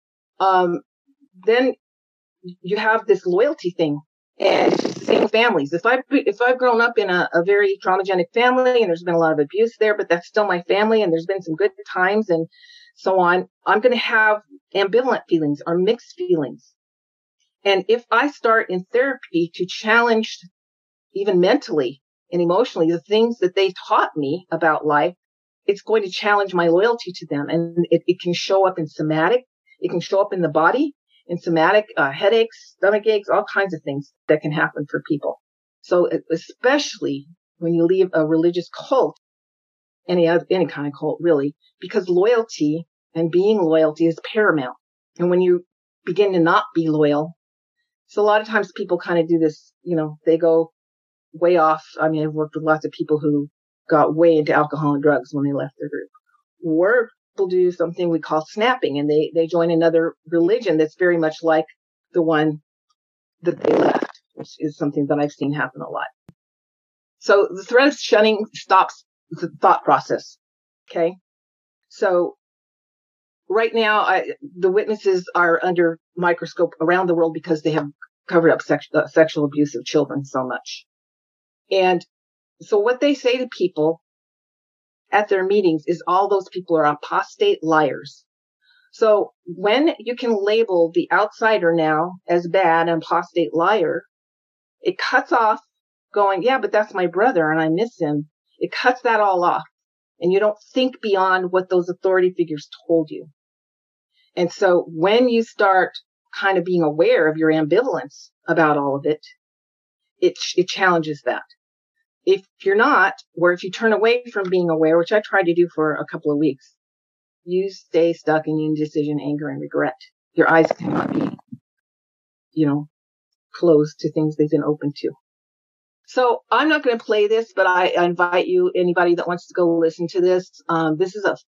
Then you have this loyalty thing, and it's the same families. If I've grown up in a very traumagenic family and there's been a lot of abuse there, but that's still my family and there's been some good times and so on, I'm going to have ambivalent feelings or mixed feelings. And if I start in therapy to challenge, even mentally and emotionally, the things that they taught me about life, it's going to challenge my loyalty to them. And it can show up in somatic. It can show up in the body, in somatic headaches, stomach aches, all kinds of things that can happen for people. So especially when you leave a religious cult, any kind of cult really, because loyalty and being loyalty is paramount. And when you begin to not be loyal, so a lot of times people kind of do this, they go way off. I mean, I've worked with lots of people who got way into alcohol and drugs when they left their group. Or people do something we call snapping, and they join another religion that's very much like the one that they left, which is something that I've seen happen a lot. So the threat of shunning stops the thought process. Okay. So right now, the Witnesses are under microscope around the world because they have covered up sexual abuse of children so much. And so what they say to people at their meetings is all those people are apostate liars. So when you can label the outsider now as bad, an apostate liar, it cuts off going, yeah, but that's my brother and I miss him. It cuts that all off. And you don't think beyond what those authority figures told you. And so when you start kind of being aware of your ambivalence about all of it, it challenges that. If you're not, or if you turn away from being aware, which I tried to do for a couple of weeks, you stay stuck in indecision, anger, and regret. Your eyes cannot be, closed to things they've been open to. So I'm not going to play this, but I invite you, anybody that wants to go listen to this. This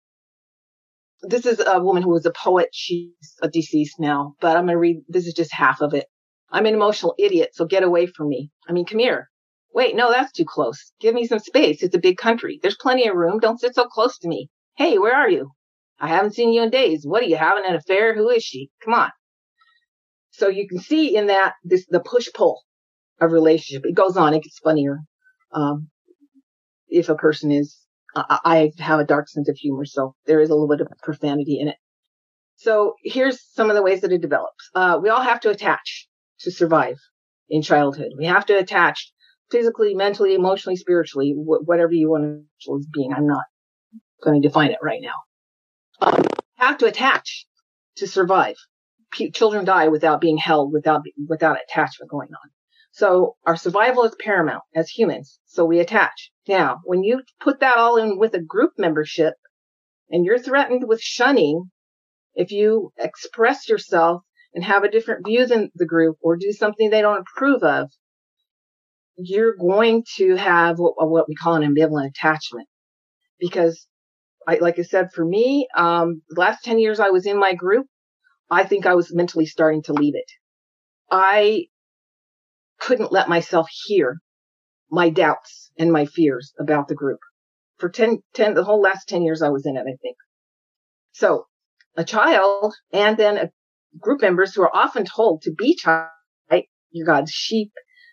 is a woman who was a poet. She's deceased now, but I'm going to read. This is just half of it. I'm an emotional idiot, so get away from me. I mean, come here. Wait, no, that's too close. Give me some space. It's a big country. There's plenty of room. Don't sit so close to me. Hey, where are you? I haven't seen you in days. What are you having an affair? Who is she? Come on. So you can see in that the push-pull of relationship. It goes on. It gets funnier. If a person is, I have a dark sense of humor, so there is a little bit of profanity in it. So here's some of the ways that it develops. We all have to attach to survive in childhood. We have to attach physically, mentally, emotionally, spiritually, whatever you want to as being. I'm not going to define it right now. You have to attach to survive. children die without being held, without attachment going on. So our survival is paramount as humans. So we attach. Now, when you put that all in with a group membership and you're threatened with shunning, if you express yourself and have a different view than the group or do something they don't approve of, you're going to have what we call an ambivalent attachment. Because like I said, for me, the last 10 years I was in my group, I think I was mentally starting to leave it. I couldn't let myself hear my doubts and my fears about the group. For the whole last 10 years I was in it, I think. So a child and then a group members who are often told to be child, right? You're God's sheep.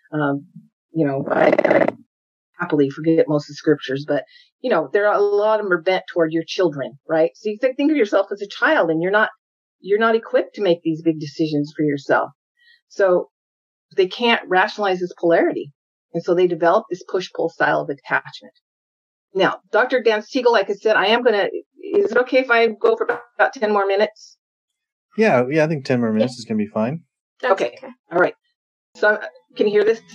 I happily forget most of the scriptures, but there are a lot of them are bent toward your children, right? So you think of yourself as a child and you're not equipped to make these big decisions for yourself. So they can't rationalize this polarity. And so they develop this push-pull style of attachment. Now, Dr. Dan Siegel, like I said, is it okay if I go for about 10 more minutes? Yeah, I think 10 more minutes is going to be fine. Okay. All right. So can you hear this?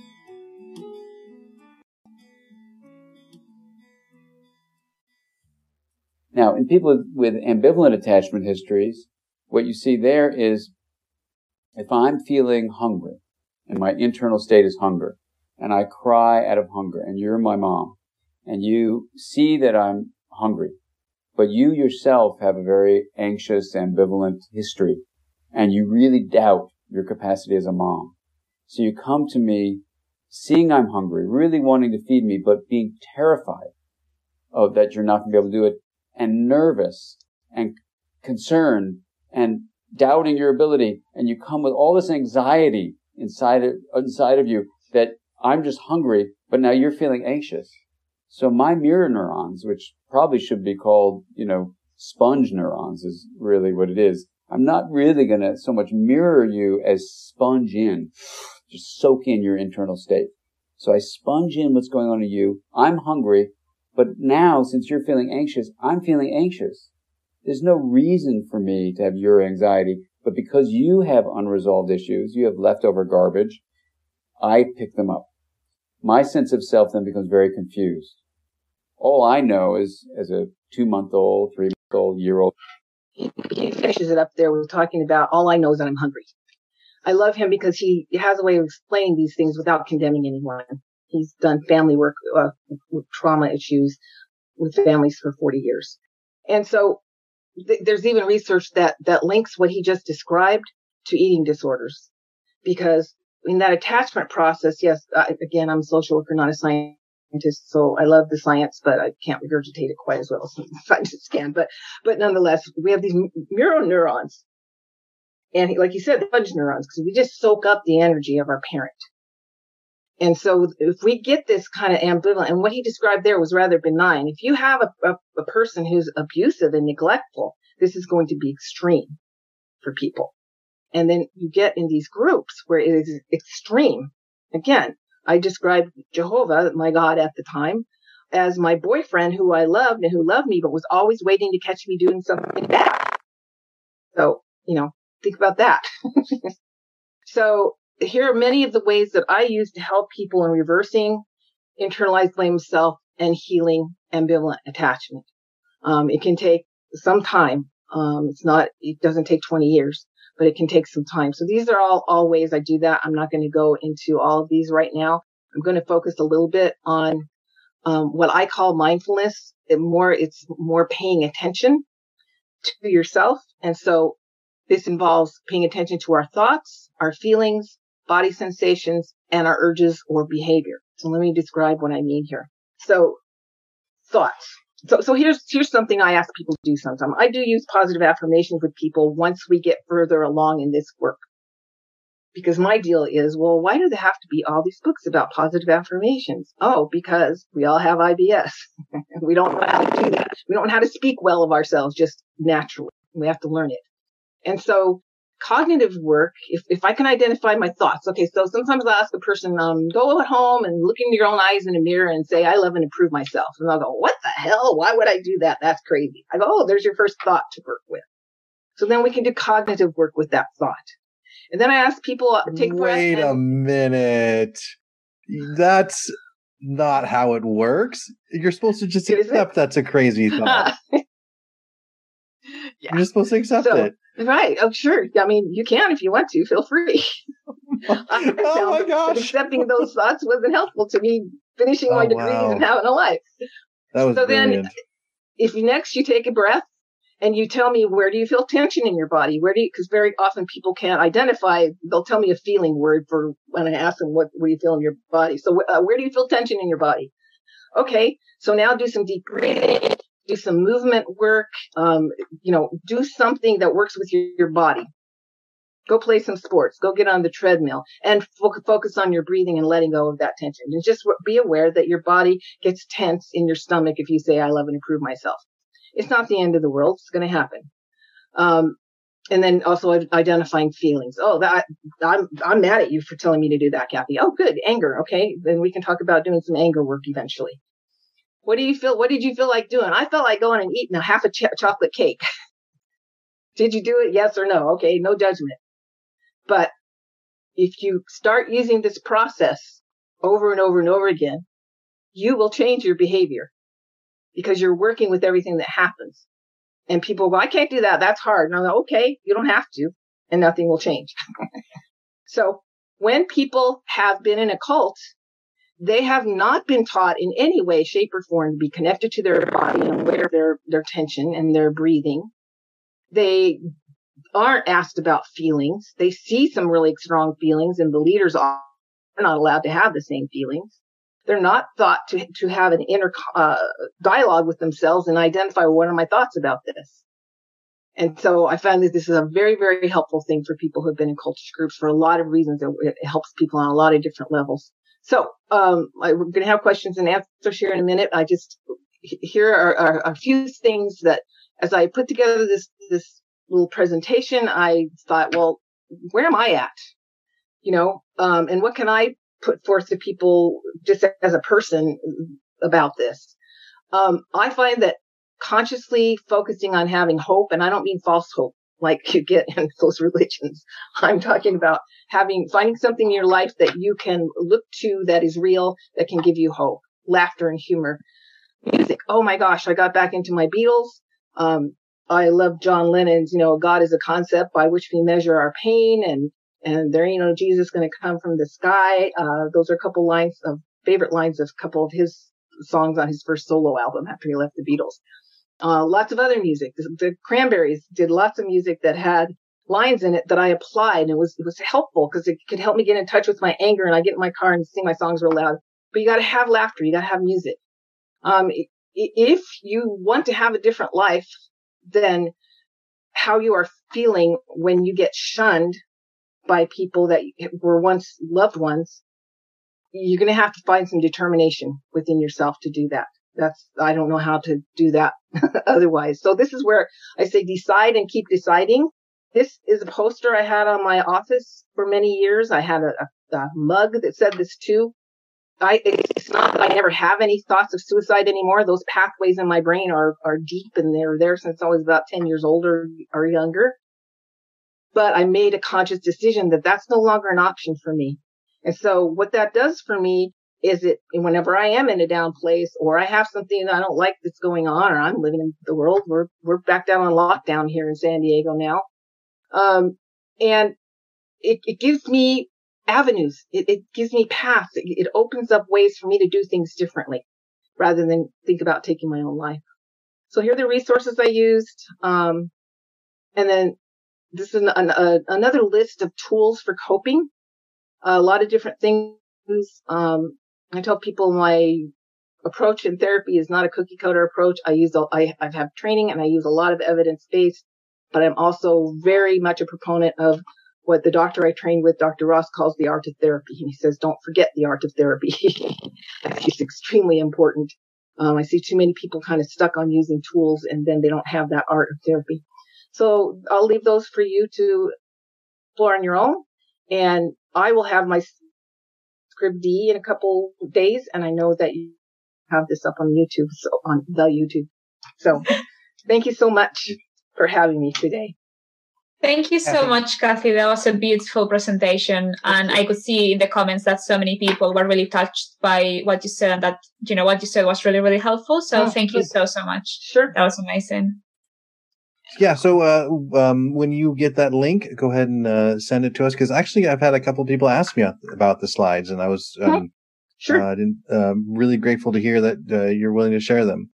Now, in people with ambivalent attachment histories, what you see there is if I'm feeling hungry and my internal state is hunger and I cry out of hunger and you're my mom and you see that I'm hungry, but you yourself have a very anxious, ambivalent history and you really doubt your capacity as a mom. So you come to me seeing I'm hungry, really wanting to feed me, but being terrified of that you're not going to be able to do it, and nervous and concerned and doubting your ability, and you come with all this anxiety inside of you that I'm just hungry, but now you're feeling anxious. So my mirror neurons, which probably should be called, sponge neurons is really what it is. I'm not really going to so much mirror you as sponge in, just soak in your internal state. So I sponge in what's going on in you. I'm hungry, but now since you're feeling anxious, I'm feeling anxious. There's no reason for me to have your anxiety, but because you have unresolved issues, you have leftover garbage, I pick them up. My sense of self then becomes very confused. All I know is as a 2-month-old, 3-month-old, year-old. He finishes it up there with talking about all I know is that I'm hungry. I love him because he has a way of explaining these things without condemning anyone. He's done family work with trauma issues with families for 40 years. And so there's even research that links what he just described to eating disorders. Because in that attachment process, yes, again, I'm a social worker, not a scientist, so I love the science, but I can't regurgitate it quite as well as scientists can. But nonetheless, we have these mirror neurons. And like you said, the fudge neurons, because we just soak up the energy of our parent. And so if we get this kind of ambivalent, and what he described there was rather benign. If you have a person who's abusive and neglectful, this is going to be extreme for people. And then you get in these groups where it is extreme. Again, I described Jehovah, my God at the time, as my boyfriend who I loved and who loved me, but was always waiting to catch me doing something bad. So, think about that. So here are many of the ways that I use to help people in reversing internalized blame of self and healing ambivalent attachment. It can take some time. It doesn't take 20 years, but it can take some time. So these are all ways I do that. I'm not going to go into all of these right now. I'm going to focus a little bit on what I call mindfulness. It's more paying attention to yourself. And so this involves paying attention to our thoughts, our feelings, body sensations, and our urges or behavior. So let me describe what I mean here. So thoughts. So here's something I ask people to do sometimes. I do use positive affirmations with people once we get further along in this work. Because my deal is, well, why do there have to be all these books about positive affirmations? Oh, because we all have IBS. We don't know how to do that. We don't know how to speak well of ourselves just naturally. We have to learn it. And so cognitive work, if I can identify my thoughts. Okay, so sometimes I'll ask a person, go at home and look into your own eyes in a mirror and say, I love and improve myself. And they'll go, what the hell? Why would I do that? That's crazy. I go, oh, there's your first thought to work with. So then we can do cognitive work with that thought. And then I ask people, take a breath. Wait a minute. That's not how it works. You're supposed to just accept that's a crazy thought. Yeah. You're just supposed to accept it. Right. Oh, sure. I mean, you can if you want to. Feel free. Oh my gosh. Accepting those thoughts wasn't helpful to me finishing my degrees and having a life. That was brilliant. Then if next you take a breath and you tell me, where do you feel tension in your body? Because very often people can't identify. They'll tell me a feeling word for when I ask them, what do you feel in your body? So where do you feel tension in your body? Okay. So now do some deep breathing, do some movement work, do something that works with your body. Go play some sports, go get on the treadmill and focus on your breathing and letting go of that tension. And just be aware that your body gets tense in your stomach if you say, I love and improve myself. It's not the end of the world. It's going to happen. And then also identifying feelings. Oh, I'm mad at you for telling me to do that, Kathy. Oh, good. Anger. Okay. Then we can talk about doing some anger work eventually. What do you feel? What did you feel like doing? I felt like going and eating a half a chocolate cake. Did you do it? Yes or no? Okay. No judgment. But if you start using this process over and over and over again, you will change your behavior because you're working with everything that happens. And people go, I can't do that. That's hard. And I'm like, okay, you don't have to, and nothing will change. So when people have been in a cult, they have not been taught in any way, shape, or form to be connected to their body and aware of their tension and their breathing. They aren't asked about feelings. They see some really strong feelings, and the leaders are not allowed to have the same feelings. They're not thought to have an inner dialogue with themselves and identify, what are my thoughts about this? And so I found that this is a very, very helpful thing for people who have been in cultish groups for a lot of reasons. It helps people on a lot of different levels. So we're going to have questions and answers here in a minute. Here are a few things that, as I put together this little presentation, I thought, well, where am I at? And what can I put forth to people just as a person about this? I find that consciously focusing on having hope, and I don't mean false hope like you get in those religions. I'm talking about finding something in your life that you can look to that is real, that can give you hope, laughter and humor. Music. Oh my gosh, I got back into my Beatles. I love John Lennon's, God is a concept by which we measure our pain, and there ain't no Jesus going to come from the sky. Those are a couple favorite lines of a couple of his songs on his first solo album after he left the Beatles. Lots of other music. The Cranberries did lots of music that had lines in it that I applied, and it was helpful because it could help me get in touch with my anger, and I get in my car and sing my songs real loud. But you got to have laughter. You got to have music. If you want to have a different life than how you are feeling when you get shunned by people that were once loved ones, you're going to have to find some determination within yourself to do that. I don't know how to do that otherwise. So this is where I say decide and keep deciding. This is a poster I had on my office for many years. I had a mug that said this too. It's not that I never have any thoughts of suicide anymore. Those pathways in my brain are deep, and they're there since I was about 10 years old or younger. But I made a conscious decision that that's no longer an option for me. And so what that does for me is whenever I am in a down place, or I have something that I don't like that's going on, or I'm living in the world, we're back down on lockdown here in San Diego now. And it gives me avenues. It gives me paths. It opens up ways for me to do things differently rather than think about taking my own life. So here are the resources I used. And then this is another list of tools for coping. A lot of different things. I tell people my approach in therapy is not a cookie cutter approach. I have training, and I use a lot of evidence-based, but I'm also very much a proponent of what the doctor I trained with, Dr. Ross, calls the art of therapy. And he says, don't forget the art of therapy. It's extremely important. I see too many people kind of stuck on using tools, and then they don't have that art of therapy. So I'll leave those for you to explore on your own. And I will have my Scribd in a couple days, and I know that you have this up on YouTube, so on the YouTube. So thank you so much for having me today. Thank you so much, Kathy. That was a beautiful presentation. And I could see in the comments that so many people were really touched by what you said, and that, what you said was really, really helpful. So thank you so much. Sure. That was amazing. Yeah. So when you get that link, go ahead and send it to us. Because actually, I've had a couple of people ask me about the slides, and I was really grateful to hear that you're willing to share them.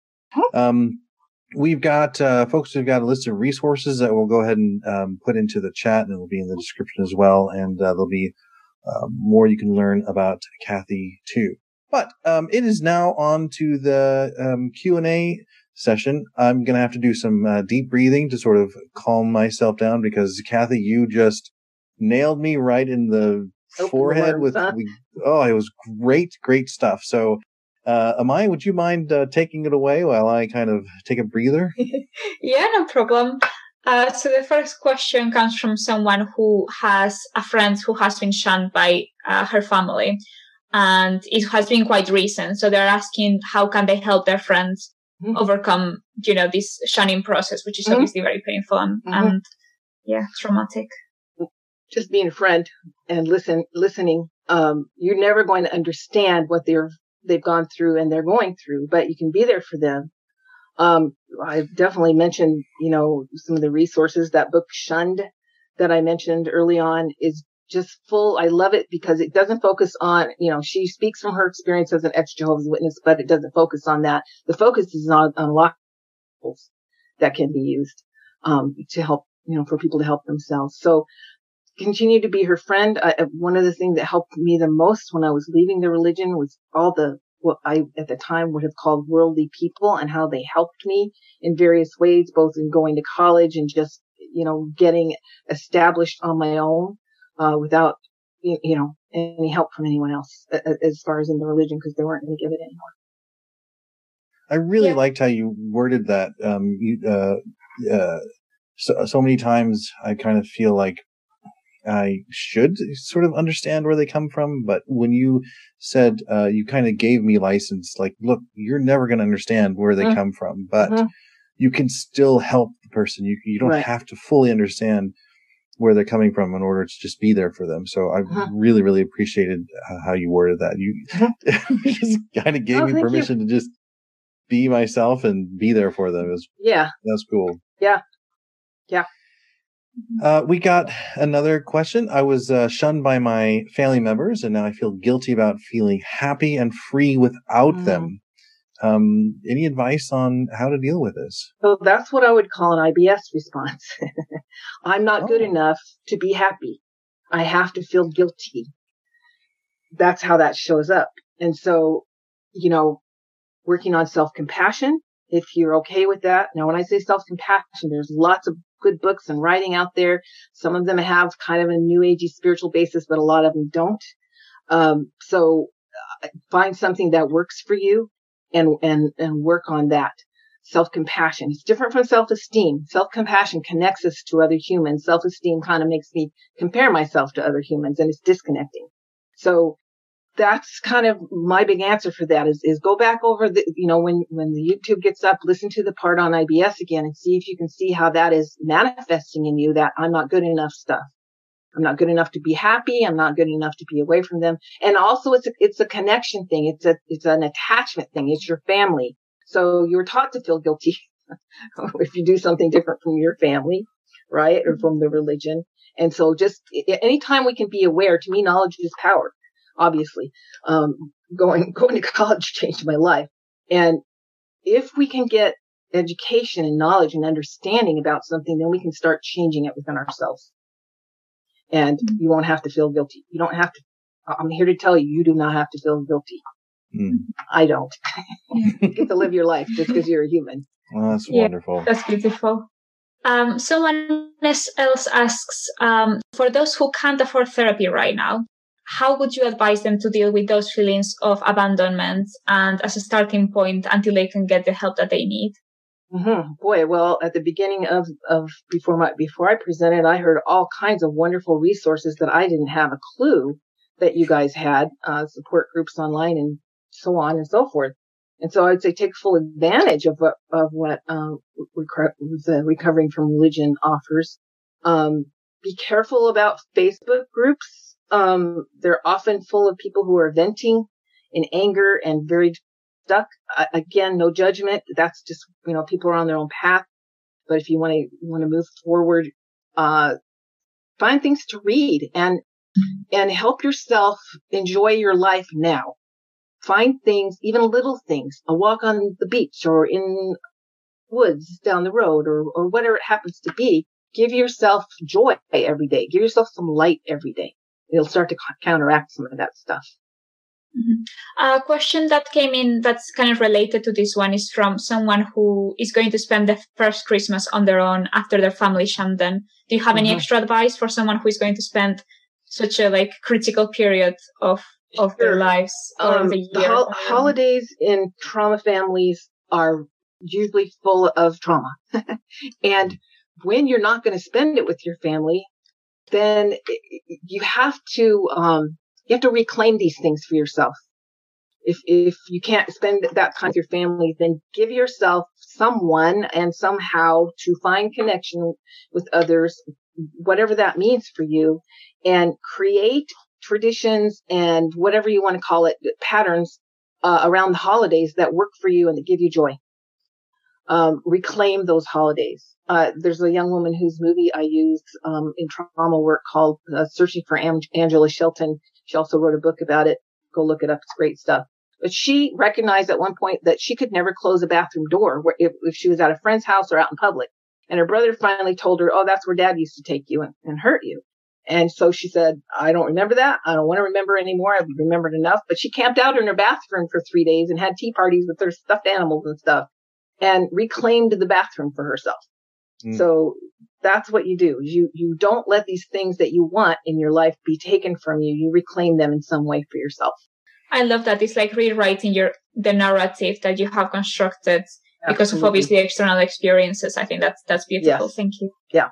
We've got folks who've got a list of resources that we'll go ahead and put into the chat, and it'll be in the description as well. And there'll be more you can learn about Kathy too. But it is now on to the Q&A session. I'm going to have to do some deep breathing to sort of calm myself down, because Kathy, you just nailed me right in the forehead with it was great stuff. So Amaya, would you mind taking it away while I kind of take a breather? Yeah, no problem. So the first question comes from someone who has a friend who has been shunned by her family, and it has been quite recent. So they're asking how can they help their friends overcome, this shunning process, which is obviously very painful and traumatic. Just being a friend and listening. You're never going to understand what they've gone through and they're going through, but you can be there for them. I've definitely mentioned, some of the resources. That book Shunned that I mentioned early on is just full. I love it because it doesn't focus on, she speaks from her experience as an ex-Jehovah's Witness, but it doesn't focus on that. The focus is on a lot of tools that can be used, to help, for people to help themselves. So continue to be her friend. One of the things that helped me the most when I was leaving the religion was all what I at the time would have called worldly people, and how they helped me in various ways, both in going to college and just, getting established on my own, without, any help from anyone else as far as in the religion, because they weren't going to give it anymore. I really liked how you worded that. So many times I kind of feel like I should sort of understand where they come from, but when you said you kind of gave me license, like, look, you're never going to understand where they come from, but you can still help the person. You don't have to fully understand where they're coming from in order to just be there for them. So I really, really appreciated how you worded that. You just kind of gave me permission to just be myself and be there for them. That's cool. Yeah. We got another question. I was shunned by my family members, and now I feel guilty about feeling happy and free without them. Any advice on how to deal with this? So that's what I would call an IBS response. I'm not good enough to be happy. I have to feel guilty. That's how that shows up. And so, working on self-compassion, if you're okay with that. Now, when I say self-compassion, there's lots of good books and writing out there. Some of them have kind of a new agey spiritual basis, but a lot of them don't. So find something that works for you and work on that. Self-compassion. It's different from self-esteem. Self-compassion connects us to other humans. Self-esteem kind of makes me compare myself to other humans, and it's disconnecting. So that's kind of my big answer for that is go back over when the YouTube gets up, listen to the part on IBS again and see if you can see how that is manifesting in you, that I'm not good enough stuff. I'm not good enough to be happy. I'm not good enough to be away from them. And also it's a connection thing. It's an attachment thing. It's your family. So you're taught to feel guilty if you do something different from your family, right? Or from the religion. And so just anytime we can be aware, to me, knowledge is power. Obviously, going to college changed my life. And if we can get education and knowledge and understanding about something, then we can start changing it within ourselves. And you won't have to feel guilty. You don't have to. I'm here to tell you, you do not have to feel guilty. I don't. You get to live your life just because you're a human. Well, that's wonderful. That's beautiful. Someone else asks, for those who can't afford therapy right now, how would you advise them to deal with those feelings of abandonment and as a starting point until they can get the help that they need? Boy, well, at the beginning of before I presented, I heard all kinds of wonderful resources that I didn't have a clue that you guys had, support groups online and so on and so forth. And so I'd say take full advantage of what Recovering from Religion offers. Be careful about Facebook groups. They're often full of people who are venting in anger and very stuck. Again, no judgment. That's just, people are on their own path. But if you want to move forward, find things to read and help yourself enjoy your life now. Find things, even little things, a walk on the beach or in woods down the road or whatever it happens to be. Give yourself joy every day. Give yourself some light every day. It'll start to counteract some of that stuff. Mm-hmm. A question that came in that's kind of related to this one is from someone who is going to spend the first Christmas on their own after their family shunned them. Do you have any extra advice for someone who is going to spend such a critical period of their lives or the year? The holidays in trauma families are usually full of trauma. And when you're not going to spend it with your family, then you have to reclaim these things for yourself. If you can't spend that time with your family, then give yourself someone and somehow to find connection with others, whatever that means for you, and create traditions and whatever you want to call it, patterns around the holidays that work for you and that give you joy. Reclaim those holidays. There's a young woman whose movie I used in trauma work called Searching for Angela Shelton. She also wrote a book about it. Go look it up. It's great stuff. But she recognized at one point that she could never close a bathroom door if she was at a friend's house or out in public. And her brother finally told her, "Oh, that's where Dad used to take you and hurt you." And so she said, "I don't remember that. I don't want to remember anymore. I've remembered enough." But she camped out in her bathroom for 3 days and had tea parties with her stuffed animals and stuff and reclaimed the bathroom for herself. So that's what you do. You don't let these things that you want in your life be taken from you. You reclaim them in some way for yourself. I love that. It's like rewriting the narrative that you have constructed. Absolutely. Because of obviously external experiences. I think that's beautiful. Yes. Thank you. Yeah.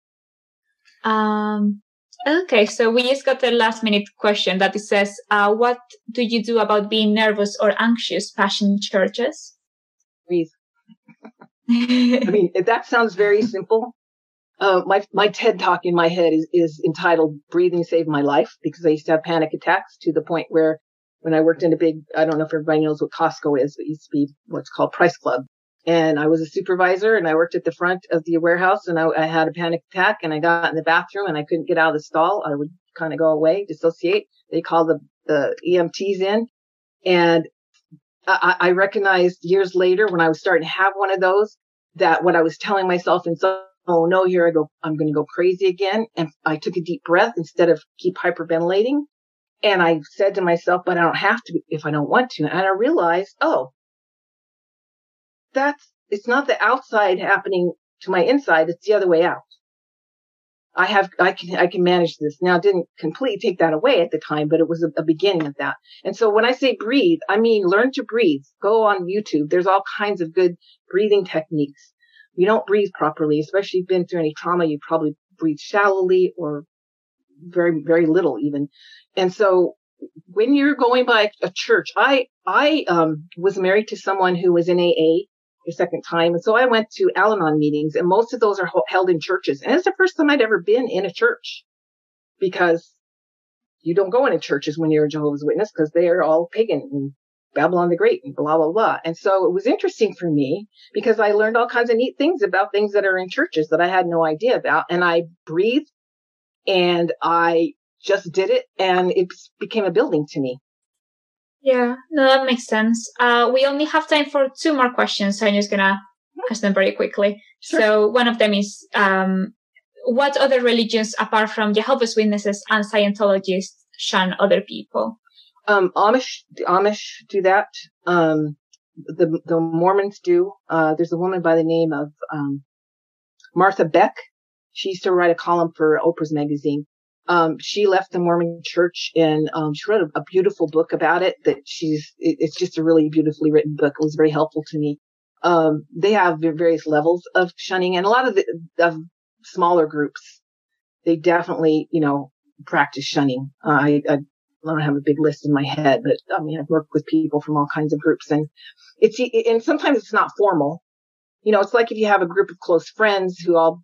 Okay, so we just got the last minute question that it says, what do you do about being nervous or anxious passing churches? Breathe. I mean, that sounds very simple. My TED talk in my head is entitled "Breathing Saved My Life," because I used to have panic attacks to the point where when I worked in I don't know if everybody knows what Costco is, but it used to be what's called Price Club. And I was a supervisor and I worked at the front of the warehouse and I had a panic attack and I got in the bathroom and I couldn't get out of the stall. I would kind of go away, dissociate. They called the EMTs in. And I recognized years later when I was starting to have one of those that what I was telling myself inside, "Oh no, here I go. I'm going to go crazy again." And I took a deep breath instead of keep hyperventilating. And I said to myself, "But I don't have to if I don't want to." And I realized, it's not the outside happening to my inside. It's the other way out. I can manage this. Now, I didn't completely take that away at the time, but it was a beginning of that. And so when I say breathe, I mean, learn to breathe. Go on YouTube. There's all kinds of good breathing techniques. You don't breathe properly, especially if you've been through any trauma. You probably breathe shallowly or very, very little even. And so when you're going by a church, I was married to someone who was in AA the second time. And so I went to Al-Anon meetings and most of those are held in churches. And it's the first time I'd ever been in a church because you don't go into churches when you're a Jehovah's Witness because they are all pagan and Babylon the Great and blah, blah, blah. And so it was interesting for me because I learned all kinds of neat things about things that are in churches that I had no idea about. And I breathed and I just did it and it became a building to me. Yeah, no, that makes sense. We only have time for 2 more questions, so I'm just going to ask them very quickly. Sure. So one of them is, what other religions, apart from Jehovah's Witnesses and Scientologists, shun other people? The Amish do that. The Mormons do. There's a woman by the name of Martha Beck. She used to write a column for Oprah's magazine. She left the Mormon church and she wrote a beautiful book about it it's just a really beautifully written book. It was very helpful to me. They have various levels of shunning and a lot of the smaller groups, they definitely, practice shunning. I don't have a big list in my head, but I mean, I've worked with people from all kinds of groups and sometimes it's not formal. It's like if you have a group of close friends who all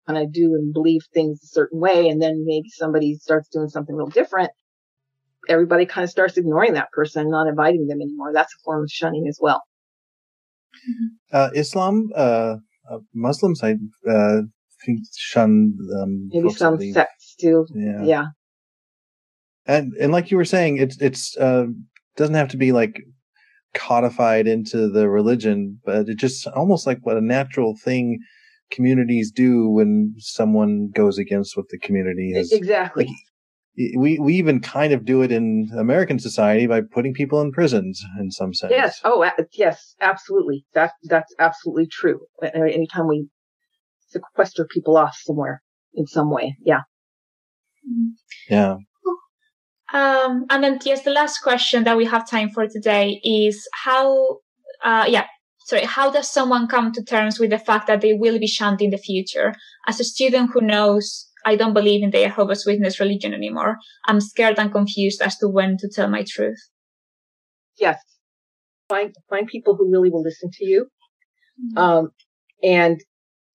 kind of do and believe things a certain way, and then maybe somebody starts doing something real different, everybody kind of starts ignoring that person, not inviting them anymore. That's a form of shunning as well. Islam, Muslims, I think shun maybe some sects too. Yeah. And like you were saying, it's doesn't have to be like codified into the religion, but it's just almost like what a natural thing communities do when someone goes against what the community has. Exactly. Like, we even kind of do it in American society by putting people in prisons in some sense. Yes. Oh, yes, absolutely. That's absolutely true. Anytime we sequester people off somewhere in some way. Yeah. Yeah. And then, yes, the last question that we have time for today is how does someone come to terms with the fact that they will be shunned in the future? As a student who knows, I don't believe in the Jehovah's Witness religion anymore, I'm scared and confused as to when to tell my truth. Yes. Find people who really will listen to you. And,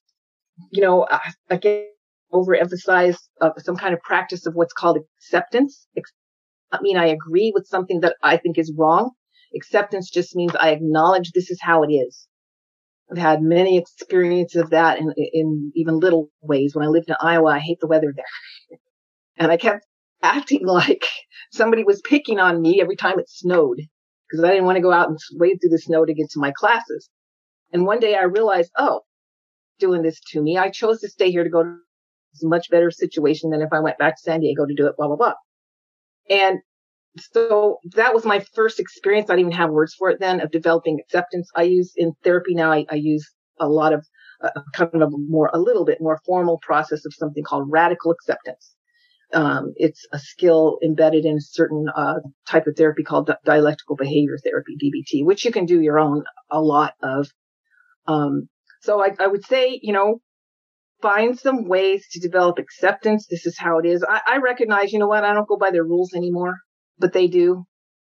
again, overemphasize some kind of practice of what's called acceptance. I mean, I agree with something that I think is wrong. Acceptance just means I acknowledge this is how it is. I've had many experiences of that in even little ways. When I lived in Iowa, I hate the weather there. And I kept acting like somebody was picking on me every time it snowed because I didn't want to go out and wade through the snow to get to my classes. And one day I realized, doing this to me, I chose to stay here to go to a much better situation than if I went back to San Diego to do it, blah, blah, blah. And so that was my first experience. I didn't even have words for it then of developing acceptance. I use in therapy now, I use a lot of a little bit more formal process of something called radical acceptance. It's a skill embedded in a certain type of therapy called dialectical behavior therapy, DBT, which you can do your own a lot of. So I would say, find some ways to develop acceptance. This is how it is. I recognize, I don't go by their rules anymore, but they do.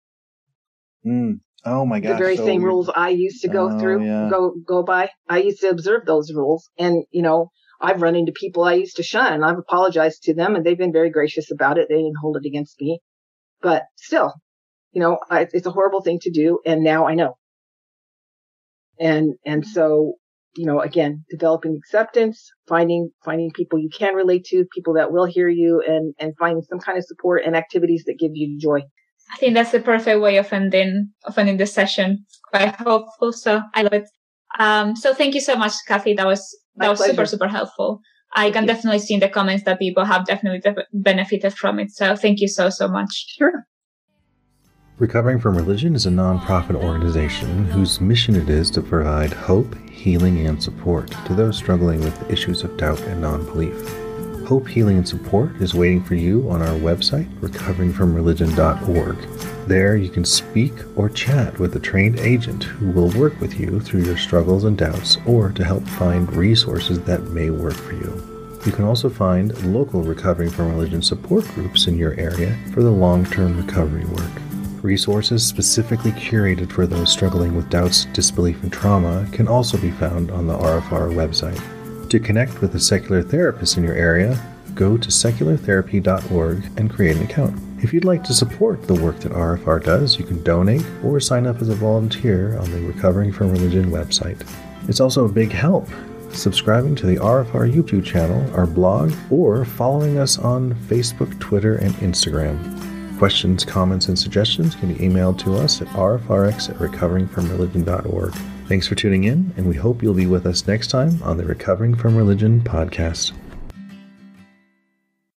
Oh my gosh. The very same rules I used to go go by. I used to observe those rules. And, I've run into people I used to shun. I've apologized to them and they've been very gracious about it. They didn't hold it against me, but still, it's a horrible thing to do. And now I know. And so, again, developing acceptance, finding people you can relate to, people that will hear you, and finding some kind of support and activities that give you joy. I think that's the perfect way of ending the session. Quite hopeful, so I love it. So thank you so much, Kathy. That was super, super helpful. I can definitely see in the comments that people have definitely benefited from it. So thank you so much. Sure. Recovering from Religion is a nonprofit organization whose mission it is to provide hope, healing, and support to those struggling with issues of doubt and non-belief. Hope, healing, and support is waiting for you on our website, recoveringfromreligion.org. There you can speak or chat with a trained agent who will work with you through your struggles and doubts, or to help find resources that may work for you. You can also find local Recovering from Religion support groups in your area for the long-term recovery work. Resources specifically curated for those struggling with doubts, disbelief, and trauma can also be found on the RFR website. To connect with a secular therapist in your area, go to seculartherapy.org and create an account. If you'd like to support the work that RFR does, you can donate or sign up as a volunteer on the Recovering from Religion website. It's also a big help subscribing to the RFR YouTube channel, our blog, or following us on Facebook, Twitter, and Instagram. Questions, comments, and suggestions can be emailed to us at rfrx@recoveringfromreligion.org. Thanks for tuning in, and we hope you'll be with us next time on the Recovering from Religion podcast.